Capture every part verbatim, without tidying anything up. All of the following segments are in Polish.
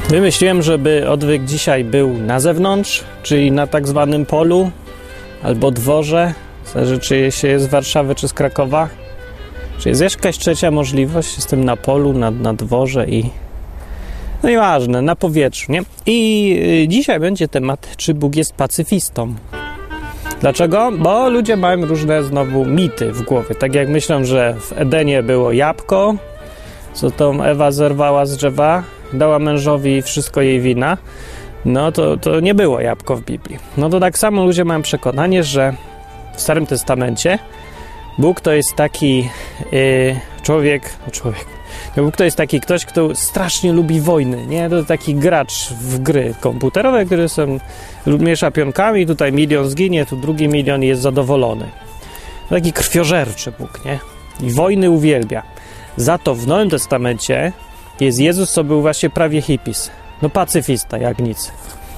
Wymyśliłem, żeby odwyk dzisiaj był na zewnątrz, czyli na tak zwanym polu albo dworze. Zależy, czy się jest z Warszawy, czy z Krakowa. Czy jest jakaś trzecia możliwość? Jestem na polu, na, na dworze i... No nieważne, na powietrzu, nie? I y, dzisiaj będzie temat, czy Bóg jest pacyfistą. Dlaczego? Bo ludzie mają różne znowu mity w głowie. Tak jak myślą, że w Edenie było jabłko, co tą Ewa zerwała z drzewa, dała mężowi wszystko jej wina, no to, to nie było jabłko w Biblii. No to tak samo ludzie mają przekonanie, że w Starym Testamencie Bóg to jest taki yy, człowiek, człowiek, Bóg to jest taki ktoś, kto strasznie lubi wojny, nie? To taki gracz w gry komputerowe, który są, miesza pionkami, tutaj milion zginie, tu drugi milion i jest zadowolony. Taki krwiożerczy Bóg, nie? I wojny uwielbia. Za to w Nowym Testamencie jest Jezus, co był właśnie prawie hipis. No pacyfista, jak nic.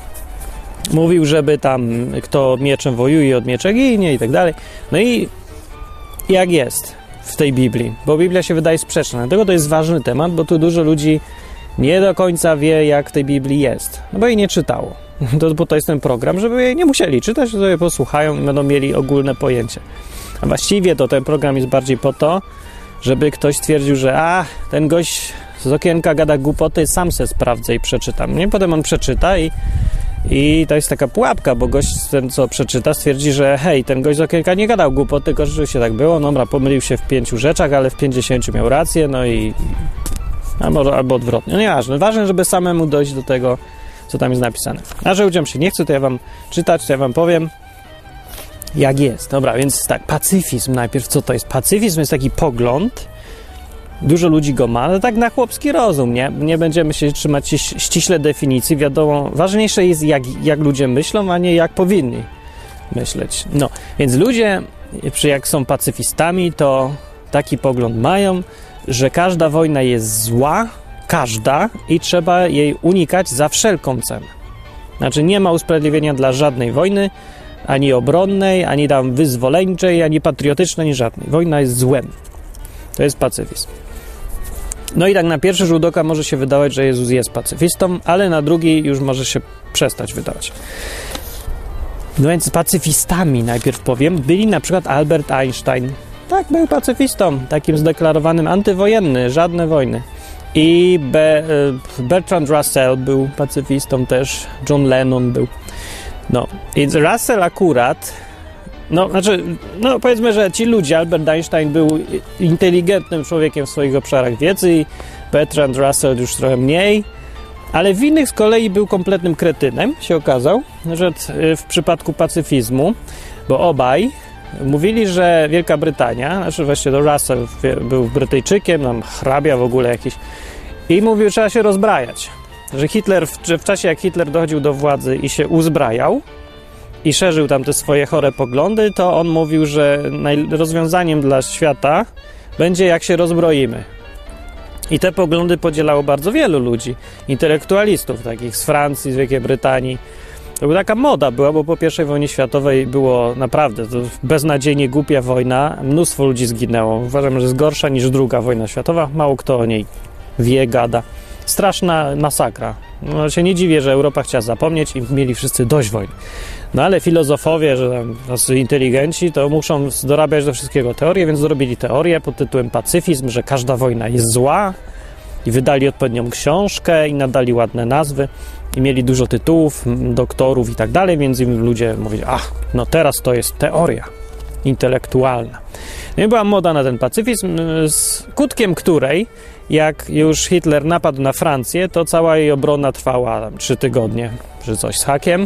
Mówił, żeby tam kto mieczem wojuje, od miecza ginie i tak dalej. No i jak jest w tej Biblii? Bo Biblia się wydaje sprzeczna. Dlatego to jest ważny temat, bo tu dużo ludzi nie do końca wie, jak w tej Biblii jest. No bo jej nie czytało. To, bo to jest ten program, żeby jej nie musieli czytać, sobie posłuchają i będą mieli ogólne pojęcie. A właściwie to ten program jest bardziej po to, żeby ktoś stwierdził, że a, ten gość z okienka gada głupoty, sam se sprawdzę i przeczytam. Nie? Potem on przeczyta i, i to jest taka pułapka, bo gość ten, co przeczyta, stwierdzi, że hej, ten gość z okienka nie gadał głupoty, tylko rzeczywiście tak było, dobra, pomylił się w pięciu rzeczach, ale w pięćdziesięciu miał rację, no i albo, albo odwrotnie. No nieważne. Ważne, żeby samemu dojść do tego, co tam jest napisane. A że ludziom się nie chce, to ja wam czytać, to ja wam powiem, jak jest. Dobra, więc tak, pacyfizm najpierw. Co to jest? Pacyfizm jest taki pogląd, dużo ludzi go ma, ale tak na chłopski rozum, nie? Nie będziemy się trzymać ściśle definicji, wiadomo, ważniejsze jest jak, jak ludzie myślą, a nie jak powinni myśleć. No, więc ludzie, jak są pacyfistami, to taki pogląd mają, że każda wojna jest zła, każda, i trzeba jej unikać za wszelką cenę. Znaczy nie ma usprawiedliwienia dla żadnej wojny, ani obronnej, ani tam wyzwoleńczej, ani patriotycznej, ani żadnej. Wojna jest złem. To jest pacyfizm. No i tak na pierwszy rzut oka może się wydawać, że Jezus jest pacyfistą, ale na drugi już może się przestać wydawać. No więc pacyfistami, najpierw powiem, byli na przykład Albert Einstein. Tak, był pacyfistą, takim zdeklarowanym antywojenny, żadne wojny. I Be- Bertrand Russell był pacyfistą też, John Lennon był. No, i Russell akurat, no, znaczy, no powiedzmy, że ci ludzie, Albert Einstein był inteligentnym człowiekiem w swoich obszarach wiedzy i Bertrand Russell już trochę mniej, ale w innych z kolei był kompletnym kretynem, się okazał, że w przypadku pacyfizmu, bo obaj mówili, że Wielka Brytania, znaczy właśnie to Russell był Brytyjczykiem, tam hrabia w ogóle jakiś, i mówił, że trzeba się rozbrajać. Że Hitler, że w czasie jak Hitler dochodził do władzy i się uzbrajał i szerzył tam te swoje chore poglądy, to on mówił, że rozwiązaniem dla świata będzie jak się rozbroimy. I te poglądy podzielało bardzo wielu ludzi, intelektualistów takich z Francji, z Wielkiej Brytanii. To była taka moda była, bo po pierwszej wojnie światowej było naprawdę to beznadziejnie głupia wojna, mnóstwo ludzi zginęło. Uważam, że jest gorsza niż druga wojna światowa, mało kto o niej wie, gada. Straszna masakra. No się nie dziwię, że Europa chciała zapomnieć i mieli wszyscy dość wojny. No ale filozofowie, że tam inteligenci, to muszą dorabiać do wszystkiego teorię, więc zrobili teorię pod tytułem pacyfizm, że każda wojna jest zła i wydali odpowiednią książkę i nadali ładne nazwy i mieli dużo tytułów, doktorów i tak dalej, więc im ludzie mówili, ach, no teraz to jest teoria intelektualna. No i była moda na ten pacyfizm, skutkiem której, jak już Hitler napadł na Francję, to cała jej obrona trwała tam trzy tygodnie, czy coś z hakiem,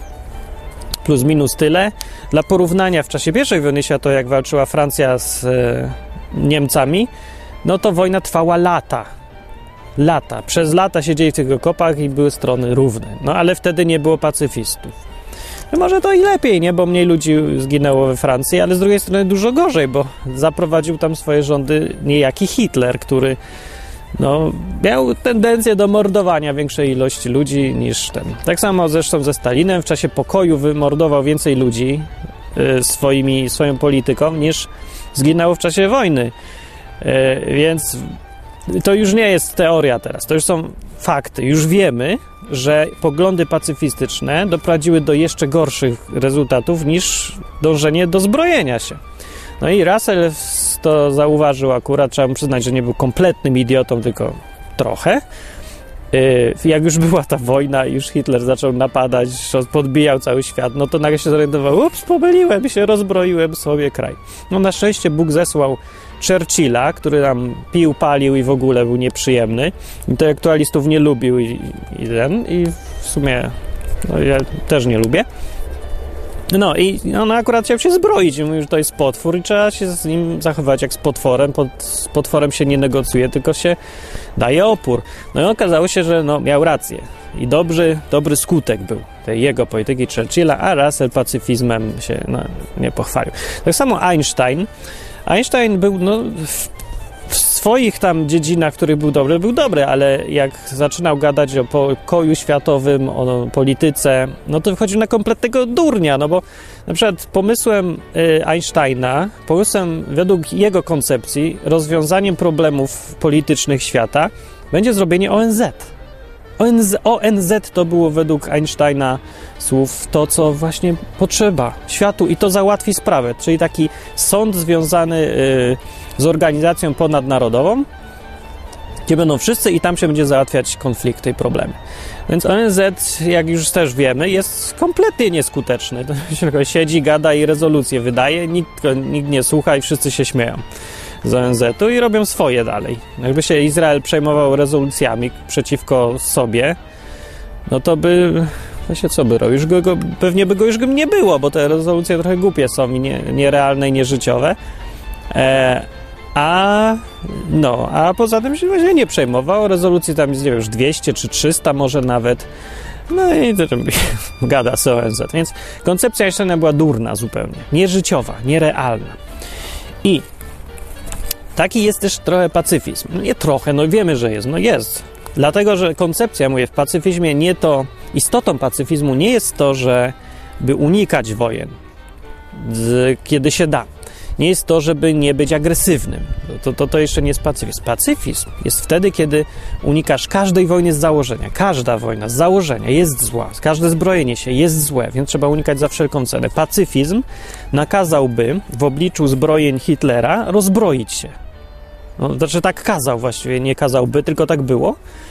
plus minus tyle. Dla porównania, w czasie pierwszej wojny światowej, jak walczyła Francja z e, Niemcami, no to wojna trwała lata. Lata. Przez lata siedzieli w tych okopach i były strony równe. No ale wtedy nie było pacyfistów. No może to i lepiej, nie? Bo mniej ludzi zginęło we Francji, ale z drugiej strony dużo gorzej, bo zaprowadził tam swoje rządy niejaki Hitler, który no, miał tendencję do mordowania większej ilości ludzi niż ten. Tak samo zresztą ze Stalinem w czasie pokoju wymordował więcej ludzi y, swoimi, swoją polityką niż zginęło w czasie wojny. Y, więc to już nie jest teoria teraz, to już są fakty. Już wiemy, że poglądy pacyfistyczne doprowadziły do jeszcze gorszych rezultatów niż dążenie do zbrojenia się. No i Russell to zauważył akurat, trzeba mu przyznać, że nie był kompletnym idiotą, tylko trochę. Jak już była ta wojna i już Hitler zaczął napadać, podbijał cały świat, no to nagle się zorientował, ups, pomyliłem się, rozbroiłem sobie kraj. No na szczęście Bóg zesłał Churchilla, który tam pił, palił i w ogóle był nieprzyjemny. Intelektualistów nie lubił i, i ten, i w sumie no, ja też nie lubię. No i on akurat chciał się zbroić i mówił, że to jest potwór i trzeba się z nim zachowywać jak z potworem. Pod, z potworem się nie negocjuje, tylko się daje opór. No i okazało się, że no, miał rację i dobry, dobry skutek był tej jego polityki Churchilla, a Russell pacyfizmem się no, nie pochwalił. Tak samo Einstein. Einstein był no, w, w swoich tam dziedzinach, w których był dobry, był dobry, ale jak zaczynał gadać o pokoju światowym, o polityce, no to wychodził na kompletnego durnia, no bo na przykład pomysłem y, Einsteina, pomysłem według jego koncepcji, rozwiązaniem problemów politycznych świata będzie zrobienie O N Z. O N Z, O N Z to było według Einsteina słów to, co właśnie potrzeba światu i to załatwi sprawę, czyli taki sąd związany y, z organizacją ponadnarodową, gdzie będą wszyscy i tam się będzie załatwiać konflikty i problemy. Więc O N Z, jak już też wiemy, jest kompletnie nieskuteczny. Tylko siedzi, gada i rezolucje wydaje, nikt, nikt nie słucha i wszyscy się śmieją z O N Z-u i robią swoje dalej. Jakby się Izrael przejmował rezolucjami przeciwko sobie, no to by... Właśnie co by robił? Już go, go, pewnie by go już nie było, bo te rezolucje trochę głupie są i nie, nierealne i nieżyciowe. E, a no, a poza tym się właśnie nie przejmował. Rezolucji tam jest, nie wiem, już dwieście czy trzysta może nawet. No i to gada z O N Z. Więc koncepcja Einsteina była durna zupełnie. Nieżyciowa, nierealna. I taki jest też trochę pacyfizm. No nie trochę, no wiemy, że jest. No jest. Dlatego, że koncepcja, mówię, w pacyfizmie nie to... Istotą pacyfizmu nie jest to, że by unikać wojen, z, kiedy się da. Nie jest to, żeby nie być agresywnym. To, to, to jeszcze nie jest pacyfizm. Pacyfizm jest wtedy, kiedy unikasz każdej wojny z założenia. Każda wojna z założenia jest zła. Każde zbrojenie się jest złe, więc trzeba unikać za wszelką cenę. Pacyfizm nakazałby w obliczu zbrojeń Hitlera rozbroić się. No, znaczy tak kazał właściwie, nie kazałby, tylko tak było.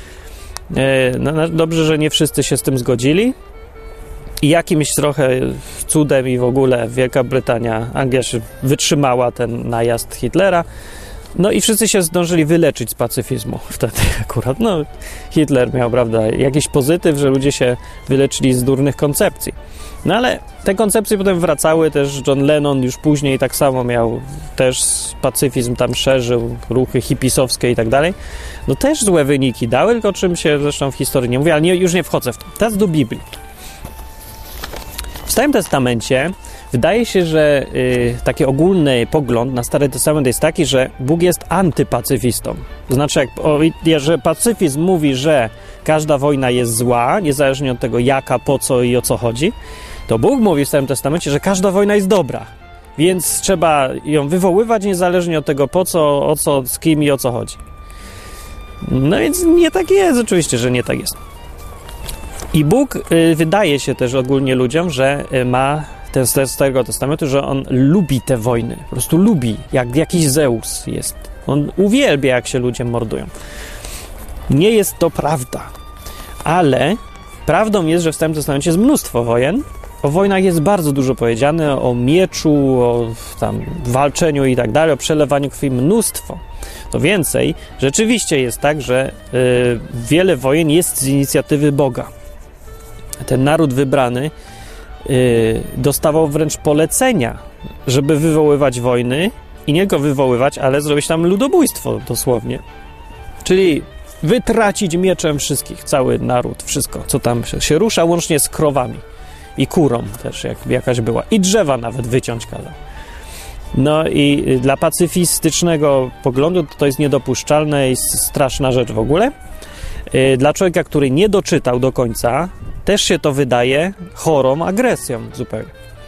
E, no, dobrze, że nie wszyscy się z tym zgodzili. I jakimś trochę cudem i w ogóle Wielka Brytania, Anglia się wytrzymała ten najazd Hitlera. No i wszyscy się zdążyli wyleczyć z pacyfizmu wtedy akurat. No, Hitler miał, prawda, jakiś pozytyw, że ludzie się wyleczyli z durnych koncepcji. No ale te koncepcje potem wracały, też John Lennon już później tak samo miał, też pacyfizm tam szerzył, ruchy hipisowskie i tak dalej. No też złe wyniki dały, tylko o czym się zresztą w historii nie mówi, ale nie, już nie wchodzę w to. Teraz do Biblii. W Starym Testamencie wydaje się, że y, taki ogólny pogląd na Stary Testament jest taki, że Bóg jest antypacyfistą. To znaczy, jak, o, że pacyfizm mówi, że każda wojna jest zła, niezależnie od tego jaka, po co i o co chodzi, to Bóg mówi w Starym Testamencie, że każda wojna jest dobra. Więc trzeba ją wywoływać niezależnie od tego po co, o co, z kim i o co chodzi. No więc nie tak jest, oczywiście, że nie tak jest. I Bóg y, wydaje się też ogólnie ludziom, że y, ma ten z Starego Testamentu, że on lubi te wojny. Po prostu lubi, jak jakiś Zeus jest. On uwielbia, jak się ludzie mordują. Nie jest to prawda. Ale prawdą jest, że w Starym Testamencie jest mnóstwo wojen. O wojnach jest bardzo dużo powiedziane, o mieczu, o tam walczeniu i tak dalej, o przelewaniu krwi mnóstwo. To więcej, rzeczywiście jest tak, że y, wiele wojen jest z inicjatywy Boga. Ten naród wybrany y, dostawał wręcz polecenia, żeby wywoływać wojny i nie tylko wywoływać, ale zrobić tam ludobójstwo dosłownie. Czyli wytracić mieczem wszystkich, cały naród, wszystko, co tam się, się rusza, łącznie z krowami i kurą też, jak jakaś była. I drzewa nawet wyciąć kazał. No i dla pacyfistycznego poglądu to jest niedopuszczalne i straszna rzecz w ogóle. Dla człowieka, który nie doczytał do końca, też się to wydaje chorą agresją zupełnie.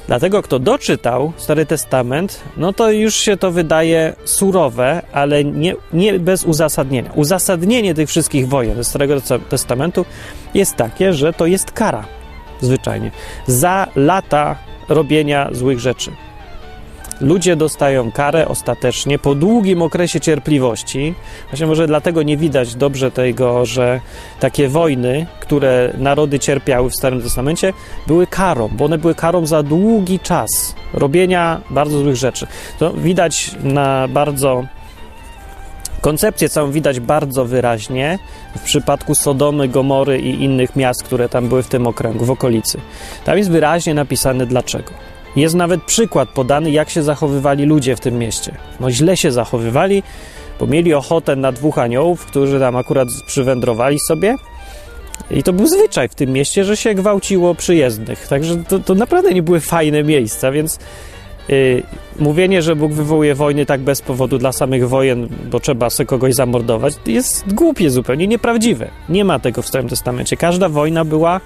Dlatego kto doczytał Stary Testament, no to już się to wydaje surowe, ale nie, nie bez uzasadnienia. Uzasadnienie tych wszystkich wojen ze Starego Testamentu jest takie, że to jest kara, zwyczajnie, za lata robienia złych rzeczy. Ludzie dostają karę ostatecznie po długim okresie cierpliwości. Właśnie może dlatego nie widać dobrze tego, że takie wojny, które narody cierpiały w Starym Testamencie, były karą, bo one były karą za długi czas robienia bardzo złych rzeczy. To widać na bardzo... Koncepcję całą widać bardzo wyraźnie w przypadku Sodomy, Gomory i innych miast, które tam były w tym okręgu, w okolicy. Tam jest wyraźnie napisane dlaczego. Jest nawet przykład podany, jak się zachowywali ludzie w tym mieście. No źle się zachowywali, bo mieli ochotę na dwóch aniołów, którzy tam akurat przywędrowali sobie. I to był zwyczaj w tym mieście, że się gwałciło przyjezdnych. Także to, to naprawdę nie były fajne miejsca, więc yy, mówienie, że Bóg wywołuje wojny tak bez powodu dla samych wojen, bo trzeba sobie kogoś zamordować, jest głupie zupełnie, nieprawdziwe. Nie ma tego w Starym Testamencie. Każda wojna była...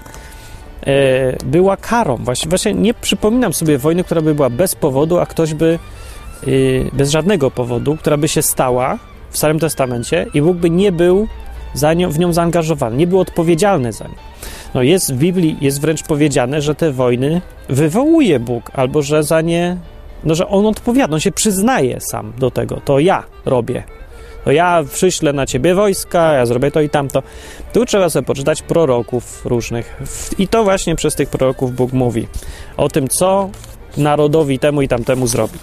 była karą. Właśnie, właśnie nie przypominam sobie wojny, która by była bez powodu, a ktoś by yy, bez żadnego powodu, która by się stała w Starym Testamencie i Bóg by nie był za nią, w nią zaangażowany, nie był odpowiedzialny za nią. No jest w Biblii, jest wręcz powiedziane, że te wojny wywołuje Bóg, albo że za nie, no że On odpowiada, On się przyznaje sam do tego. To ja robię. To ja przyślę na ciebie wojska, ja zrobię to i tamto. Tu trzeba sobie poczytać proroków różnych. I to właśnie przez tych proroków Bóg mówi o tym, co narodowi temu i tamtemu zrobi.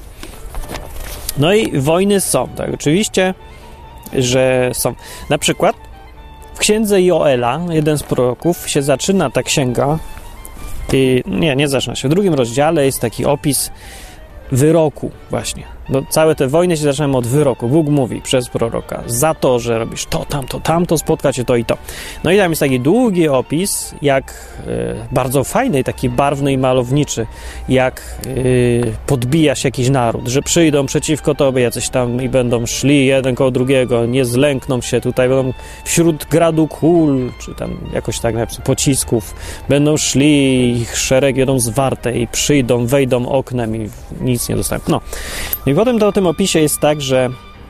No i wojny są, tak, oczywiście, że są. Na przykład w księdze Joela, jeden z proroków, się zaczyna ta księga, i, nie, nie zaczyna się, w drugim rozdziale jest taki opis wyroku właśnie. No, całe te wojny się zaczynają od wyroku. Bóg mówi przez proroka, za to, że robisz to, tamto, tamto, spotka cię to i to. No i tam jest taki długi opis, jak e, bardzo fajny, taki barwny i malowniczy, jak e, podbija się jakiś naród, że przyjdą przeciwko tobie jacyś tam i będą szli jeden koło drugiego, nie zlękną się, tutaj będą wśród gradu kul, czy tam jakoś tak napisane, pocisków, będą szli, ich szeregi będą zwarte i przyjdą, wejdą oknem i nic nie dostają. No. I potem to o tym opisie jest tak, że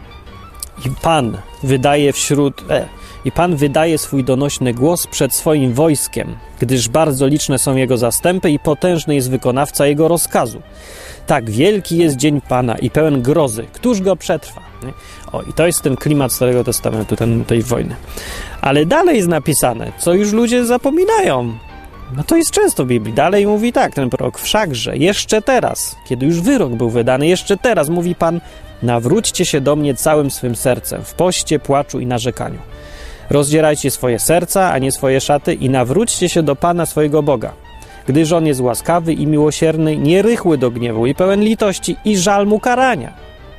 Pan wydaje wśród... E, I Pan wydaje swój donośny głos przed swoim wojskiem, gdyż bardzo liczne są Jego zastępy i potężny jest wykonawca Jego rozkazu. Tak, wielki jest dzień Pana i pełen grozy. Któż go przetrwa? Nie? O, i to jest ten klimat Starego Testamentu, ten, tej wojny. Ale dalej jest napisane, co już ludzie zapominają. No to jest często w Biblii. Dalej mówi tak ten prorok. Wszakże jeszcze teraz, kiedy już wyrok był wydany, jeszcze teraz mówi Pan, nawróćcie się do mnie całym swym sercem, w poście, płaczu i narzekaniu. Rozdzierajcie swoje serca, a nie swoje szaty i nawróćcie się do Pana swojego Boga. Gdyż On jest łaskawy i miłosierny, nierychły do gniewu i pełen litości i żal mu karania.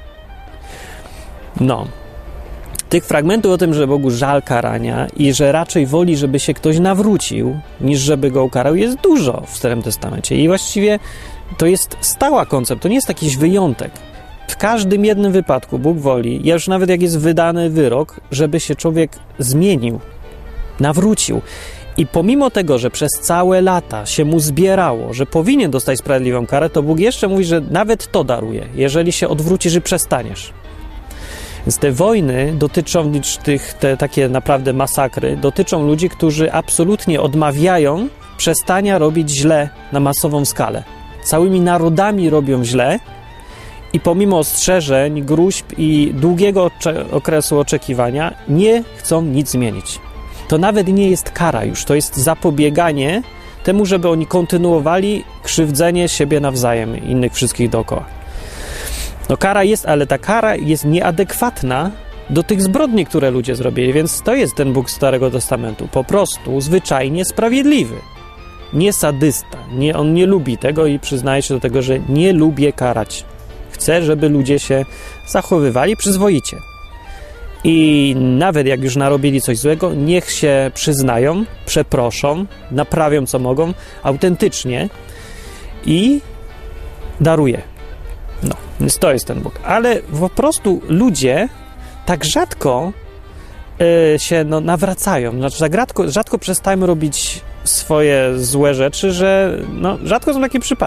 No. Tych fragmentów o tym, że Bogu żal karania i że raczej woli, żeby się ktoś nawrócił, niż żeby go ukarał, jest dużo w Starym Testamencie. I właściwie to jest stała koncept, to nie jest jakiś wyjątek. W każdym jednym wypadku Bóg woli, już nawet jak jest wydany wyrok, żeby się człowiek zmienił, nawrócił. I pomimo tego, że przez całe lata się mu zbierało, że powinien dostać sprawiedliwą karę, to Bóg jeszcze mówi, że nawet to daruje, jeżeli się odwrócisz i przestaniesz. Więc te wojny dotyczą, tych, te takie naprawdę masakry, dotyczą ludzi, którzy absolutnie odmawiają przestania robić źle na masową skalę. Całymi narodami robią źle i pomimo ostrzeżeń, gruźb i długiego ocze- okresu oczekiwania nie chcą nic zmienić. To nawet nie jest kara już, to jest zapobieganie temu, żeby oni kontynuowali krzywdzenie siebie nawzajem i innych wszystkich dookoła. No kara jest, ale ta kara jest nieadekwatna do tych zbrodni, które ludzie zrobili, więc to jest ten Bóg Starego Testamentu. Po prostu zwyczajnie sprawiedliwy. Nie sadysta. Nie, on nie lubi tego i przyznaje się do tego, że nie lubię karać. Chcę, żeby ludzie się zachowywali przyzwoicie. I nawet jak już narobili coś złego, niech się przyznają, przeproszą, naprawią co mogą, autentycznie i daruje. No, więc to jest ten Bóg. Ale po prostu ludzie tak rzadko y, się no, nawracają. Znaczy tak rzadko, rzadko przestają robić swoje złe rzeczy, że no, rzadko są takie przypadki.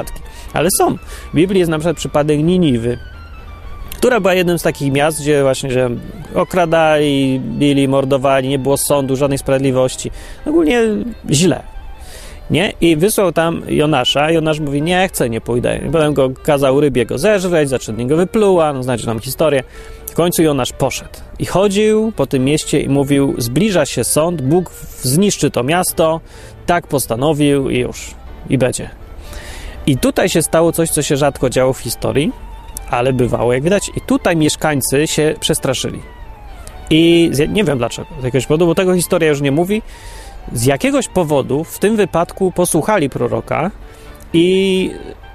Ale są. W Biblii jest na przykład przypadek Niniwy, która była jednym z takich miast, gdzie właśnie że okradali, bili, mordowali, nie było sądu, żadnej sprawiedliwości. Ogólnie źle. Nie? I wysłał tam Jonasza. Jonasz mówi, nie chcę, nie pójdę. I potem go kazał rybie go zeżreć, zaczęli go wypluła, no znacie nam historię. W końcu Jonasz poszedł i chodził po tym mieście i mówił, zbliża się sąd, Bóg zniszczy to miasto, tak postanowił i już, i będzie. I tutaj się stało coś, co się rzadko działo w historii, ale bywało, jak widać. I tutaj mieszkańcy się przestraszyli. I z, nie wiem dlaczego, z jakiegoś powodu, bo tego historia już nie mówi. Z jakiegoś powodu w tym wypadku posłuchali proroka i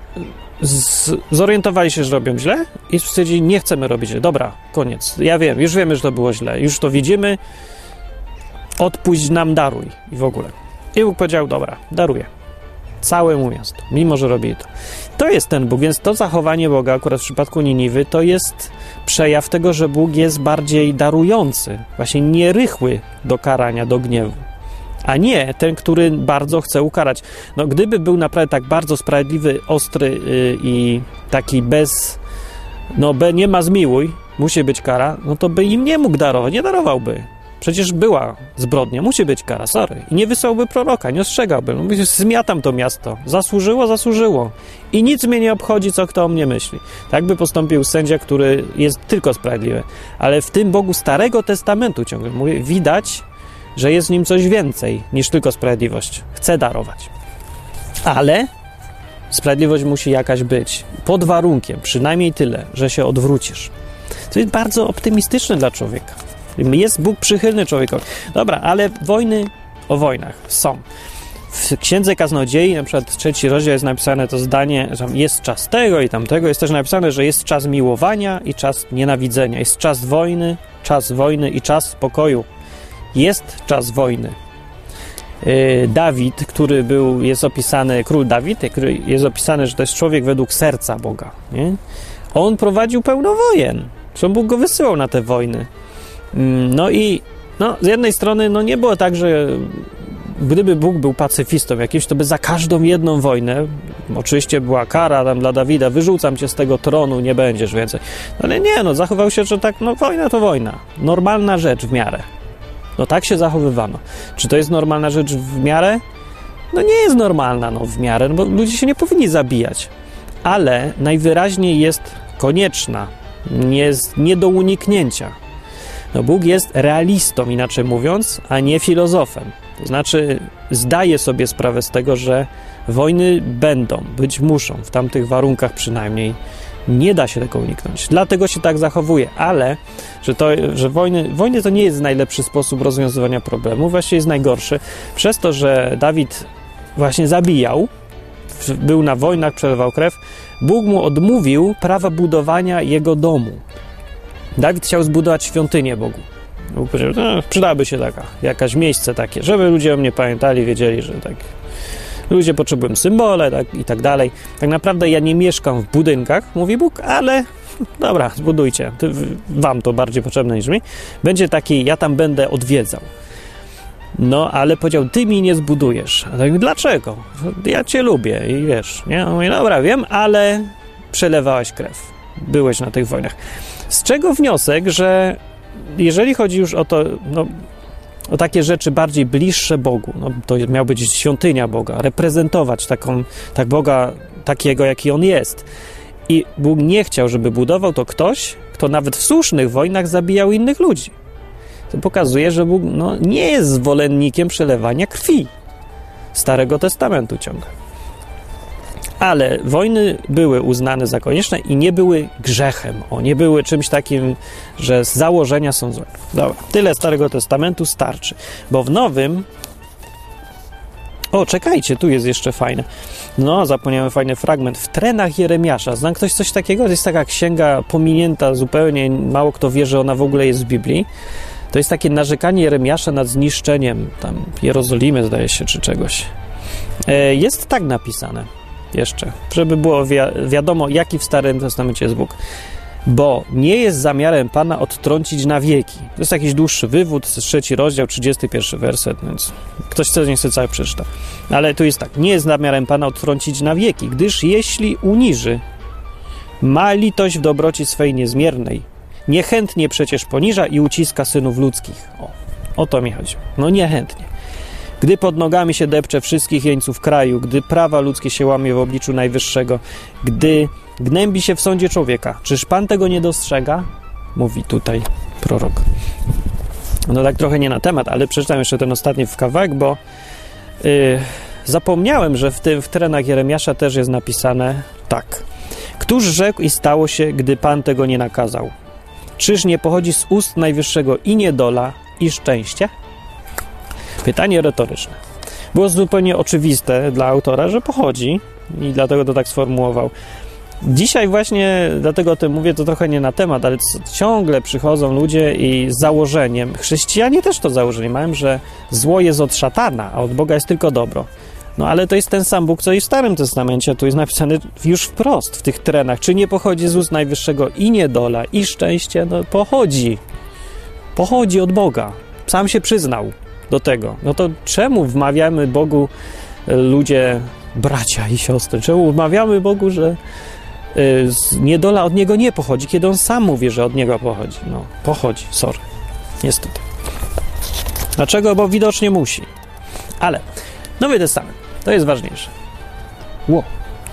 z, zorientowali się, że robią źle i stwierdzili, nie chcemy robić źle. Dobra, koniec. Ja wiem, już wiemy, że to było źle. Już to widzimy. Odpuść nam, daruj. I w ogóle. I Bóg powiedział, dobra, daruję. Całemu miastu, mimo że robi to. To jest ten Bóg, więc to zachowanie Boga akurat w przypadku Niniwy to jest przejaw tego, że Bóg jest bardziej darujący, właśnie nierychły do karania, do gniewu, a nie ten, który bardzo chce ukarać. No gdyby był naprawdę tak bardzo sprawiedliwy, ostry yy, i taki bez, no be, nie ma zmiłuj, musi być kara, no to by im nie mógł darować, nie darowałby. Przecież była zbrodnia, musi być kara, sorry. I nie wysłałby proroka, nie ostrzegałby. No, zmiatam to miasto. Zasłużyło, zasłużyło. I nic mnie nie obchodzi, co kto o mnie myśli. Tak by postąpił sędzia, który jest tylko sprawiedliwy. Ale w tym Bogu Starego Testamentu ciągle mówię, widać, że jest w nim coś więcej niż tylko sprawiedliwość. Chce darować. Ale sprawiedliwość musi jakaś być. Pod warunkiem, przynajmniej tyle, że się odwrócisz. To jest bardzo optymistyczne dla człowieka. Jest Bóg przychylny człowiekowi. Dobra, ale wojny o wojnach są. W Księdze Kaznodziei, na przykład trzeci rozdział jest napisane to zdanie, że jest czas tego i tamtego. Jest też napisane, że jest czas miłowania i czas nienawidzenia. Jest czas wojny, czas wojny i czas pokoju. Jest czas wojny. Yy, Dawid, który był, jest opisany, król Dawid, który jest opisany, że to jest człowiek według serca Boga. Nie? On prowadził pełno wojen. Co Bóg go wysyłał na te wojny. No i no, z jednej strony no nie było tak, że gdyby Bóg był pacyfistą jakimś, to by za każdą jedną wojnę, oczywiście była kara tam dla Dawida, wyrzucam cię z tego tronu, nie będziesz więcej. No, ale nie, no zachował się, że tak, no wojna to wojna. Normalna rzecz w miarę. No tak się zachowywano. Czy to jest normalna rzecz w miarę? No nie jest normalna no w miarę, no bo ludzie się nie powinni zabijać. Ale najwyraźniej jest konieczna, nie, nie do uniknięcia. No Bóg jest realistą, inaczej mówiąc, a nie filozofem. To znaczy zdaje sobie sprawę z tego, że wojny będą, być muszą, w tamtych warunkach przynajmniej. Nie da się tego uniknąć. Dlatego się tak zachowuje, ale że, to, że wojny, wojny to nie jest najlepszy sposób rozwiązywania problemu, właściwie jest najgorszy. Przez to, że Dawid właśnie zabijał, był na wojnach, przelewał krew, Bóg mu odmówił prawa budowania jego domu. Dawid chciał zbudować świątynię Bogu. Bóg powiedział, no, przydałaby się taka, jakaś miejsce takie, żeby ludzie o mnie pamiętali, wiedzieli, że tak ludzie potrzebują symbole tak, i tak dalej. Tak naprawdę ja nie mieszkam w budynkach, mówi Bóg, ale dobra, zbudujcie. Ty, wam to bardziej potrzebne niż mi. Będzie taki, ja tam będę odwiedzał. No, ale powiedział, ty mi nie zbudujesz. A tak, dlaczego? Ja cię lubię i wiesz, nie? On mówi, dobra, wiem, ale przelewałeś krew. Byłeś na tych wojnach. Z czego wniosek, że jeżeli chodzi już o to, no, o takie rzeczy bardziej bliższe Bogu, no, to miał być świątynia Boga, reprezentować taką, tak Boga takiego, jaki On jest. I Bóg nie chciał, żeby budował to ktoś, kto nawet w słusznych wojnach zabijał innych ludzi. To pokazuje, że Bóg no, nie jest zwolennikiem przelewania krwi Starego Testamentu ciągle. Ale wojny były uznane za konieczne i nie były grzechem. O, nie były czymś takim, że z założenia są złe. Dobra, tyle Starego Testamentu starczy. Bo w Nowym... O, czekajcie, tu jest jeszcze fajne. No, zapomniałem fajny fragment. W Trenach Jeremiasza. Zna ktoś coś takiego? To jest taka księga pominięta zupełnie. Mało kto wie, że ona w ogóle jest w Biblii. To jest takie narzekanie Jeremiasza nad zniszczeniem tam Jerozolimy, zdaje się, czy czegoś. E, jest tak napisane. Jeszcze, żeby było wi- wiadomo, jaki w Starym Testamencie jest Bóg. bo nie jest zamiarem Pana odtrącić na wieki. To jest jakiś dłuższy wywód, to jest trzeci rozdział, trzydziesty pierwszy werset, więc ktoś chce, nie chce cały przeczyta. Ale tu jest tak, nie jest zamiarem Pana odtrącić na wieki, gdyż jeśli uniży, ma litość w dobroci swej niezmiernej, niechętnie przecież poniża i uciska synów ludzkich. O, o to mi chodzi. No niechętnie. Gdy pod nogami się depcze wszystkich jeńców kraju, gdy prawa ludzkie się łamie w obliczu Najwyższego, gdy gnębi się w sądzie człowieka. Czyż Pan tego nie dostrzega? Mówi tutaj prorok. No tak trochę nie na temat, ale przeczytam jeszcze ten ostatni kawałek, bo yy, zapomniałem, że w tym w terenach Jeremiasza też jest napisane tak. Któż rzekł i stało się, gdy Pan tego nie nakazał? Czyż nie pochodzi z ust Najwyższego i niedola, i szczęście? Pytanie retoryczne. Było zupełnie oczywiste dla autora, że pochodzi i dlatego to tak sformułował. Dzisiaj właśnie, dlatego o tym mówię, to trochę nie na temat, ale ciągle przychodzą ludzie i z założeniem, chrześcijanie też to założenie mają, że zło jest od szatana, a od Boga jest tylko dobro. No ale to jest ten sam Bóg, co i w Starym Testamencie, tu jest napisane już wprost w tych trenach, czy nie pochodzi z ust Najwyższego i niedola, i szczęście? No pochodzi. Pochodzi od Boga. Sam się przyznał do tego. No to czemu wmawiamy Bogu, ludzie, bracia i siostry, czemu wmawiamy Bogu, że y, niedola od Niego nie pochodzi, kiedy On sam mówi, że od Niego pochodzi? No, pochodzi, sorry. Niestety. Dlaczego? Bo widocznie musi. Ale Nowy Testament, to jest ważniejsze. Ło.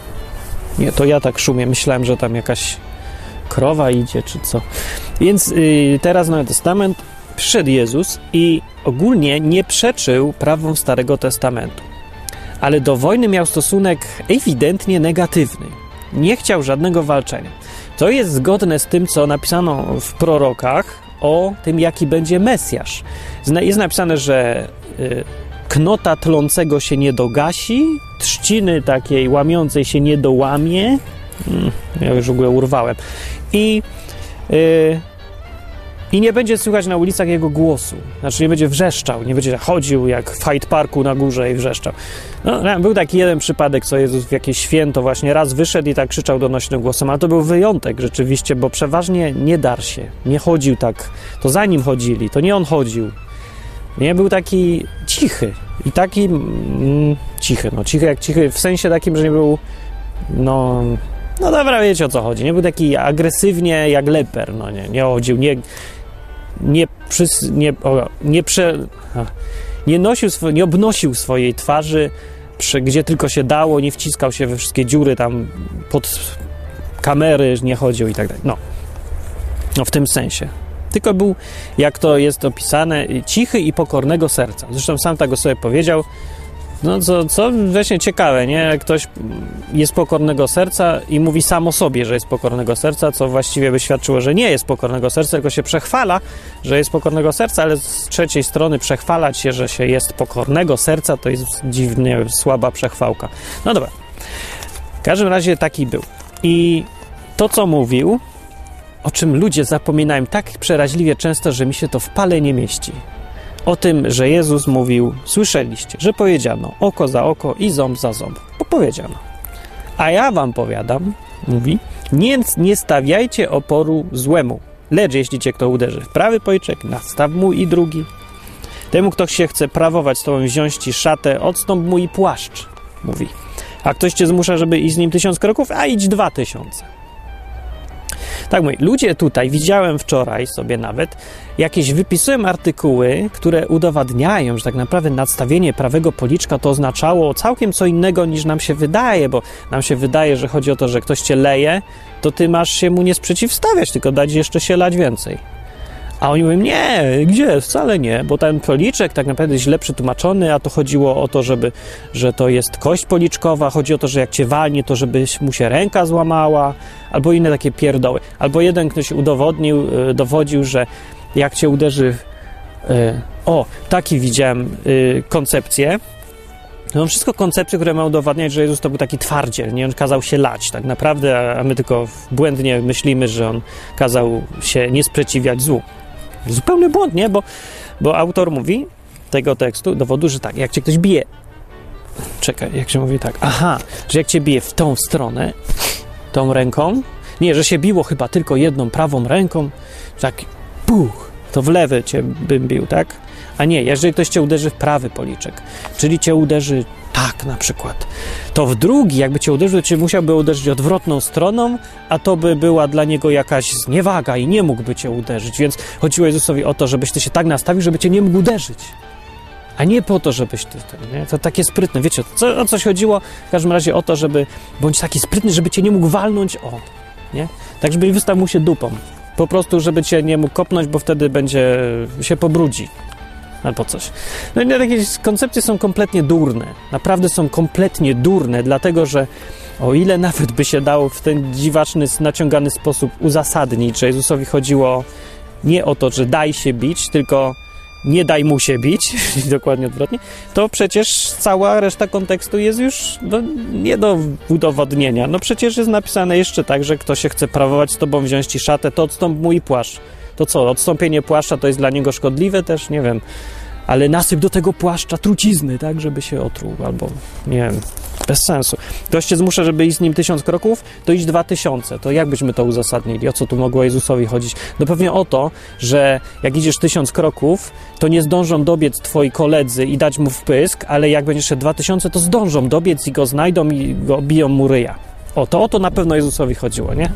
Nie, to ja tak szumię. Myślałem, że tam jakaś krowa idzie, czy co. Więc y, teraz Nowy Testament, przyszedł Jezus i ogólnie nie przeczył prawom Starego Testamentu. Ale do wojny miał stosunek ewidentnie negatywny. Nie chciał żadnego walczenia. To jest zgodne z tym, co napisano w prorokach o tym, jaki będzie Mesjasz. Jest napisane, że y, knota tlącego się nie dogasi, trzciny takiej łamiącej się nie dołamie. Hmm, ja już w ogóle urwałem. I... Y, I nie będzie słychać na ulicach jego głosu. Znaczy nie będzie wrzeszczał, nie będzie chodził jak w Hyde Parku na górze i wrzeszczał. No, był taki jeden przypadek, co Jezus w jakieś święto właśnie raz wyszedł i tak krzyczał donośnym głosem, ale to był wyjątek rzeczywiście, bo przeważnie nie dar się, nie chodził tak. To za nim chodzili, to nie on chodził. Nie, był taki cichy i taki mm, cichy, no cichy jak cichy, w sensie takim, że nie był, no... No dobra, wiecie o co chodzi. Nie był taki agresywnie jak leper, no nie, nie chodził, nie... Nie, przys, nie, o, nie, prze, a, nie, nosił swo, nie obnosił swojej twarzy, przy, gdzie tylko się dało, nie wciskał się we wszystkie dziury tam pod kamery, nie chodził i tak dalej. No. no, w tym sensie. Tylko był, jak to jest opisane, cichy i pokornego serca. Zresztą sam tak o sobie powiedział. No co, co właśnie ciekawe, nie? Jak ktoś jest pokornego serca i mówi sam o sobie, że jest pokornego serca, co właściwie by świadczyło, że nie jest pokornego serca, tylko się przechwala, że jest pokornego serca, ale z trzeciej strony przechwalać się, że się jest pokornego serca, to jest dziwnie słaba przechwałka. No dobra. W każdym razie taki był. I to, co mówił, o czym ludzie zapominają tak przeraźliwie często, że mi się to w pale nie mieści. O tym, że Jezus mówił, słyszeliście, że powiedziano oko za oko i ząb za ząb. Bo powiedziano. A ja wam powiadam, mówi, więc nie stawiajcie oporu złemu, lecz jeśli cię kto uderzy w prawy policzek, nastaw mu i drugi. Temu, kto się chce prawować z tobą, wziąć ci szatę, odstąp mu i płaszcz, mówi. A ktoś cię zmusza, żeby iść z nim tysiąc kroków, a idź dwa tysiące. Tak mówię, ludzie tutaj, widziałem wczoraj sobie nawet, jakieś wypisują artykuły, które udowadniają, że tak naprawdę nadstawienie prawego policzka to oznaczało całkiem co innego niż nam się wydaje, bo nam się wydaje, że chodzi o to, że ktoś cię leje, to ty masz się mu nie sprzeciwstawiać, tylko dać jeszcze się lać więcej. A oni mówią, nie, gdzie? Wcale nie, bo ten policzek tak naprawdę jest źle przetłumaczony, a to chodziło o to, żeby, że to jest kość policzkowa, chodzi o to, że jak cię walnie, to żeby mu się ręka złamała, albo inne takie pierdoły. Albo jeden ktoś udowodnił, dowodził, że jak cię uderzy... Yy, o, taki widziałem yy, koncepcję. No wszystko koncepcje, które ma udowadniać, że Jezus to był taki twardziel, nie? On kazał się lać tak naprawdę, a my tylko błędnie myślimy, że on kazał się nie sprzeciwiać złu. Zupełny błąd, nie? Bo, bo autor mówi tego tekstu, dowodu, że tak, jak cię ktoś bije, czekaj, jak się mówi tak, aha, że jak cię bije w tą stronę, tą ręką, Nie, że się biło chyba tylko jedną prawą ręką, tak puch, to w lewy cię bym bił, tak? A nie, jeżeli ktoś cię uderzy w prawy policzek, czyli cię uderzy tak na przykład, to w drugi, jakby cię uderzył, to cię musiałby uderzyć odwrotną stroną, a to by była dla niego jakaś zniewaga i nie mógłby cię uderzyć, więc chodziło Jezusowi o to, żebyś ty się tak nastawił, żeby cię nie mógł uderzyć, a nie po to, żebyś ty, nie? To takie sprytne, wiecie, co, o coś chodziło? W każdym razie o to, żeby bądź taki sprytny, żeby cię nie mógł walnąć, o, nie? Tak, żeby wystał mu się dupą, po prostu, żeby cię nie mógł kopnąć, bo wtedy będzie się pobrudzi. Albo coś. No i takie koncepcje są kompletnie durne. Naprawdę są kompletnie durne, dlatego że o ile nawet by się dało w ten dziwaczny, naciągany sposób uzasadnić, że Jezusowi chodziło nie o to, że daj się bić, tylko nie daj mu się bić, dokładnie odwrotnie, to przecież cała reszta kontekstu jest już no, nie do udowodnienia. No przecież jest napisane jeszcze tak, że kto się chce prawować z tobą, wziąć ci szatę, to odstąp mu i płaszcz. To co, odstąpienie płaszcza to jest dla niego szkodliwe też? Nie wiem. Ale nasyp do tego płaszcza trucizny, tak, żeby się otruł, albo nie wiem, bez sensu. Ktoś cię zmusza, żeby iść z nim tysiąc kroków, to idź dwa tysiące. To jak byśmy to uzasadnili? O co tu mogło Jezusowi chodzić? No pewnie o to, że jak idziesz tysiąc kroków, to nie zdążą dobiec twoi koledzy i dać mu wpysk, ale jak będziesz szedł dwa tysiące, to zdążą dobiec i go znajdą i go biją mu ryja. O, to o to na pewno Jezusowi chodziło, nie?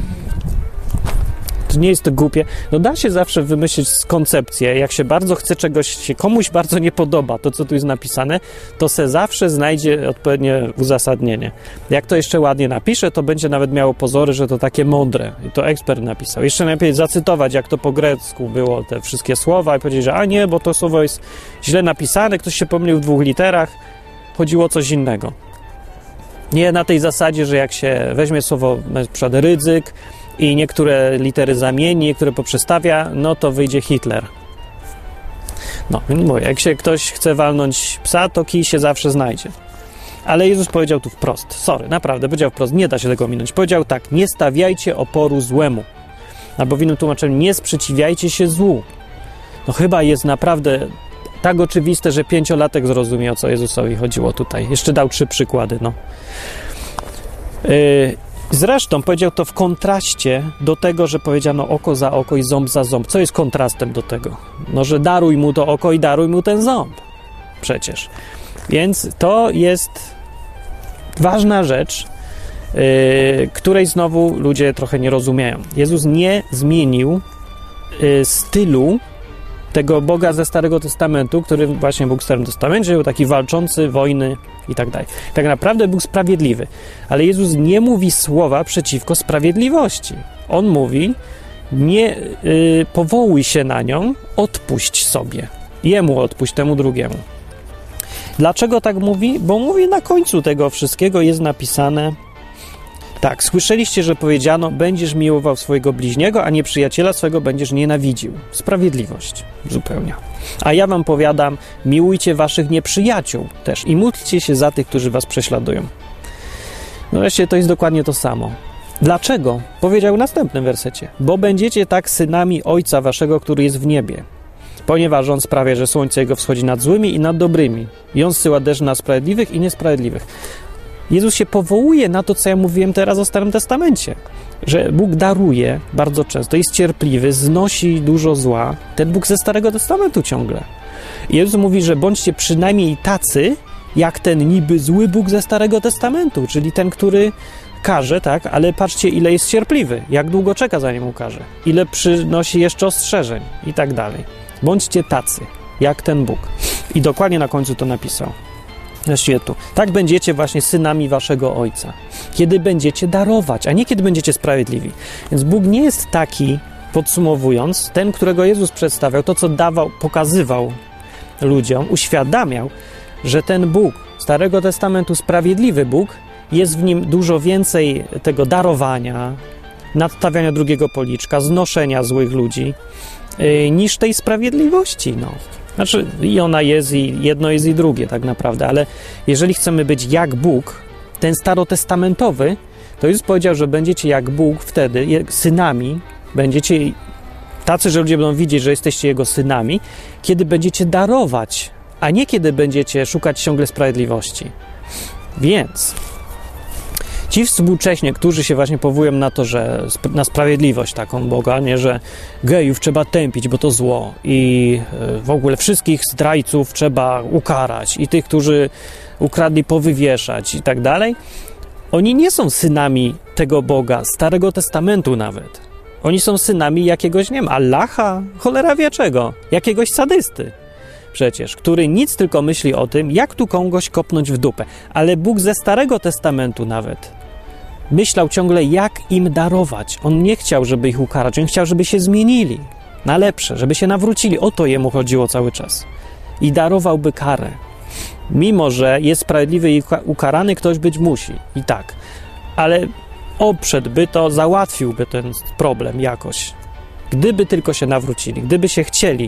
To nie jest to głupie. No da się zawsze wymyślić koncepcję, jak się bardzo chce czegoś, się komuś bardzo nie podoba, to co tu jest napisane, to se zawsze znajdzie odpowiednie uzasadnienie. Jak to jeszcze ładnie napisze, to będzie nawet miało pozory, że to takie mądre. I to ekspert napisał. Jeszcze najlepiej zacytować, jak to po grecku było, te wszystkie słowa i powiedzieć, że a nie, bo to słowo jest źle napisane, ktoś się pomylił w dwóch literach, chodziło o coś innego. Nie na tej zasadzie, że jak się weźmie słowo, na przykład Rydzyk, i niektóre litery zamieni, niektóre poprzestawia, no to wyjdzie Hitler. No, mówię, jak się ktoś chce walnąć psa, to kij się zawsze znajdzie. Ale Jezus powiedział tu wprost, sorry, naprawdę, powiedział wprost, nie da się tego minąć. Powiedział tak, nie stawiajcie oporu złemu. Albo w innym tłumaczeniu, nie sprzeciwiajcie się złu. No chyba jest naprawdę tak oczywiste, że pięciolatek zrozumie, o co Jezusowi chodziło tutaj. Jeszcze dał trzy przykłady, no. Yy, Zresztą powiedział to w kontraście do tego, że powiedziano oko za oko i ząb za ząb. Co jest kontrastem do tego? No, że daruj mu to oko i daruj mu ten ząb. Przecież. Więc to jest ważna rzecz, yy, której znowu ludzie trochę nie rozumieją. Jezus nie zmienił yy, stylu tego Boga ze Starego Testamentu, który właśnie Bóg w Starym Testamencie był taki walczący, wojny i tak dalej. Tak naprawdę był sprawiedliwy. Ale Jezus nie mówi słowa przeciwko sprawiedliwości. On mówi, nie yy, powołuj się na nią, odpuść sobie. Jemu odpuść, temu drugiemu. Dlaczego tak mówi? Bo mówi, na końcu tego wszystkiego jest napisane tak, słyszeliście, że powiedziano, będziesz miłował swojego bliźniego, a nieprzyjaciela swego będziesz nienawidził. Sprawiedliwość zupełnie. A ja wam powiadam, miłujcie waszych nieprzyjaciół też i módlcie się za tych, którzy was prześladują. No wreszcie to jest dokładnie to samo. Dlaczego? Powiedział w następnym wersecie. Bo będziecie tak synami Ojca waszego, który jest w niebie. Ponieważ On sprawia, że słońce Jego wschodzi nad złymi i nad dobrymi. I On zsyła deszcz na sprawiedliwych i niesprawiedliwych. Jezus się powołuje na to, co ja mówiłem teraz o Starym Testamencie, że Bóg daruje bardzo często, jest cierpliwy, znosi dużo zła, ten Bóg ze Starego Testamentu ciągle. I Jezus mówi, że bądźcie przynajmniej tacy, jak ten niby zły Bóg ze Starego Testamentu, czyli ten, który karze, tak, ale patrzcie, ile jest cierpliwy, jak długo czeka, zanim ukarze, ile przynosi jeszcze ostrzeżeń i tak dalej. Bądźcie tacy, jak ten Bóg. I dokładnie na końcu to napisał. Właściwie tu. Tak będziecie właśnie synami waszego Ojca. Kiedy będziecie darować, a nie kiedy będziecie sprawiedliwi. Więc Bóg nie jest taki, podsumowując, ten, którego Jezus przedstawiał, to co dawał, pokazywał ludziom, uświadamiał, że ten Bóg Starego Testamentu, sprawiedliwy Bóg, jest w nim dużo więcej tego darowania, nadstawiania drugiego policzka, znoszenia złych ludzi, yy, niż tej sprawiedliwości, no. Znaczy, i ona jest, i jedno jest, i drugie tak naprawdę, ale jeżeli chcemy być jak Bóg, ten starotestamentowy, to Jezus powiedział, że będziecie jak Bóg wtedy, synami, będziecie tacy, że ludzie będą widzieć, że jesteście Jego synami, kiedy będziecie darować, a nie kiedy będziecie szukać ciągle sprawiedliwości. Więc Ci współcześnie, którzy się właśnie powołują na to, że na sprawiedliwość taką Boga, nie, że gejów trzeba tępić, bo to zło i w ogóle wszystkich zdrajców trzeba ukarać i tych, którzy ukradli, powywieszać i tak dalej, oni nie są synami tego Boga, Starego Testamentu nawet. Oni są synami jakiegoś, nie wiem, Allaha, cholera wie czego, jakiegoś sadysty przecież, który nic tylko myśli o tym, jak tu kogoś kopnąć w dupę. Ale Bóg ze Starego Testamentu nawet myślał ciągle, jak im darować. On nie chciał, żeby ich ukarać, on chciał, żeby się zmienili na lepsze, żeby się nawrócili. O to jemu chodziło cały czas. I darowałby karę. Mimo że jest sprawiedliwy i ukarany, ktoś być musi. I tak. Ale oprzedłby to, załatwiłby ten problem jakoś. Gdyby tylko się nawrócili, gdyby się chcieli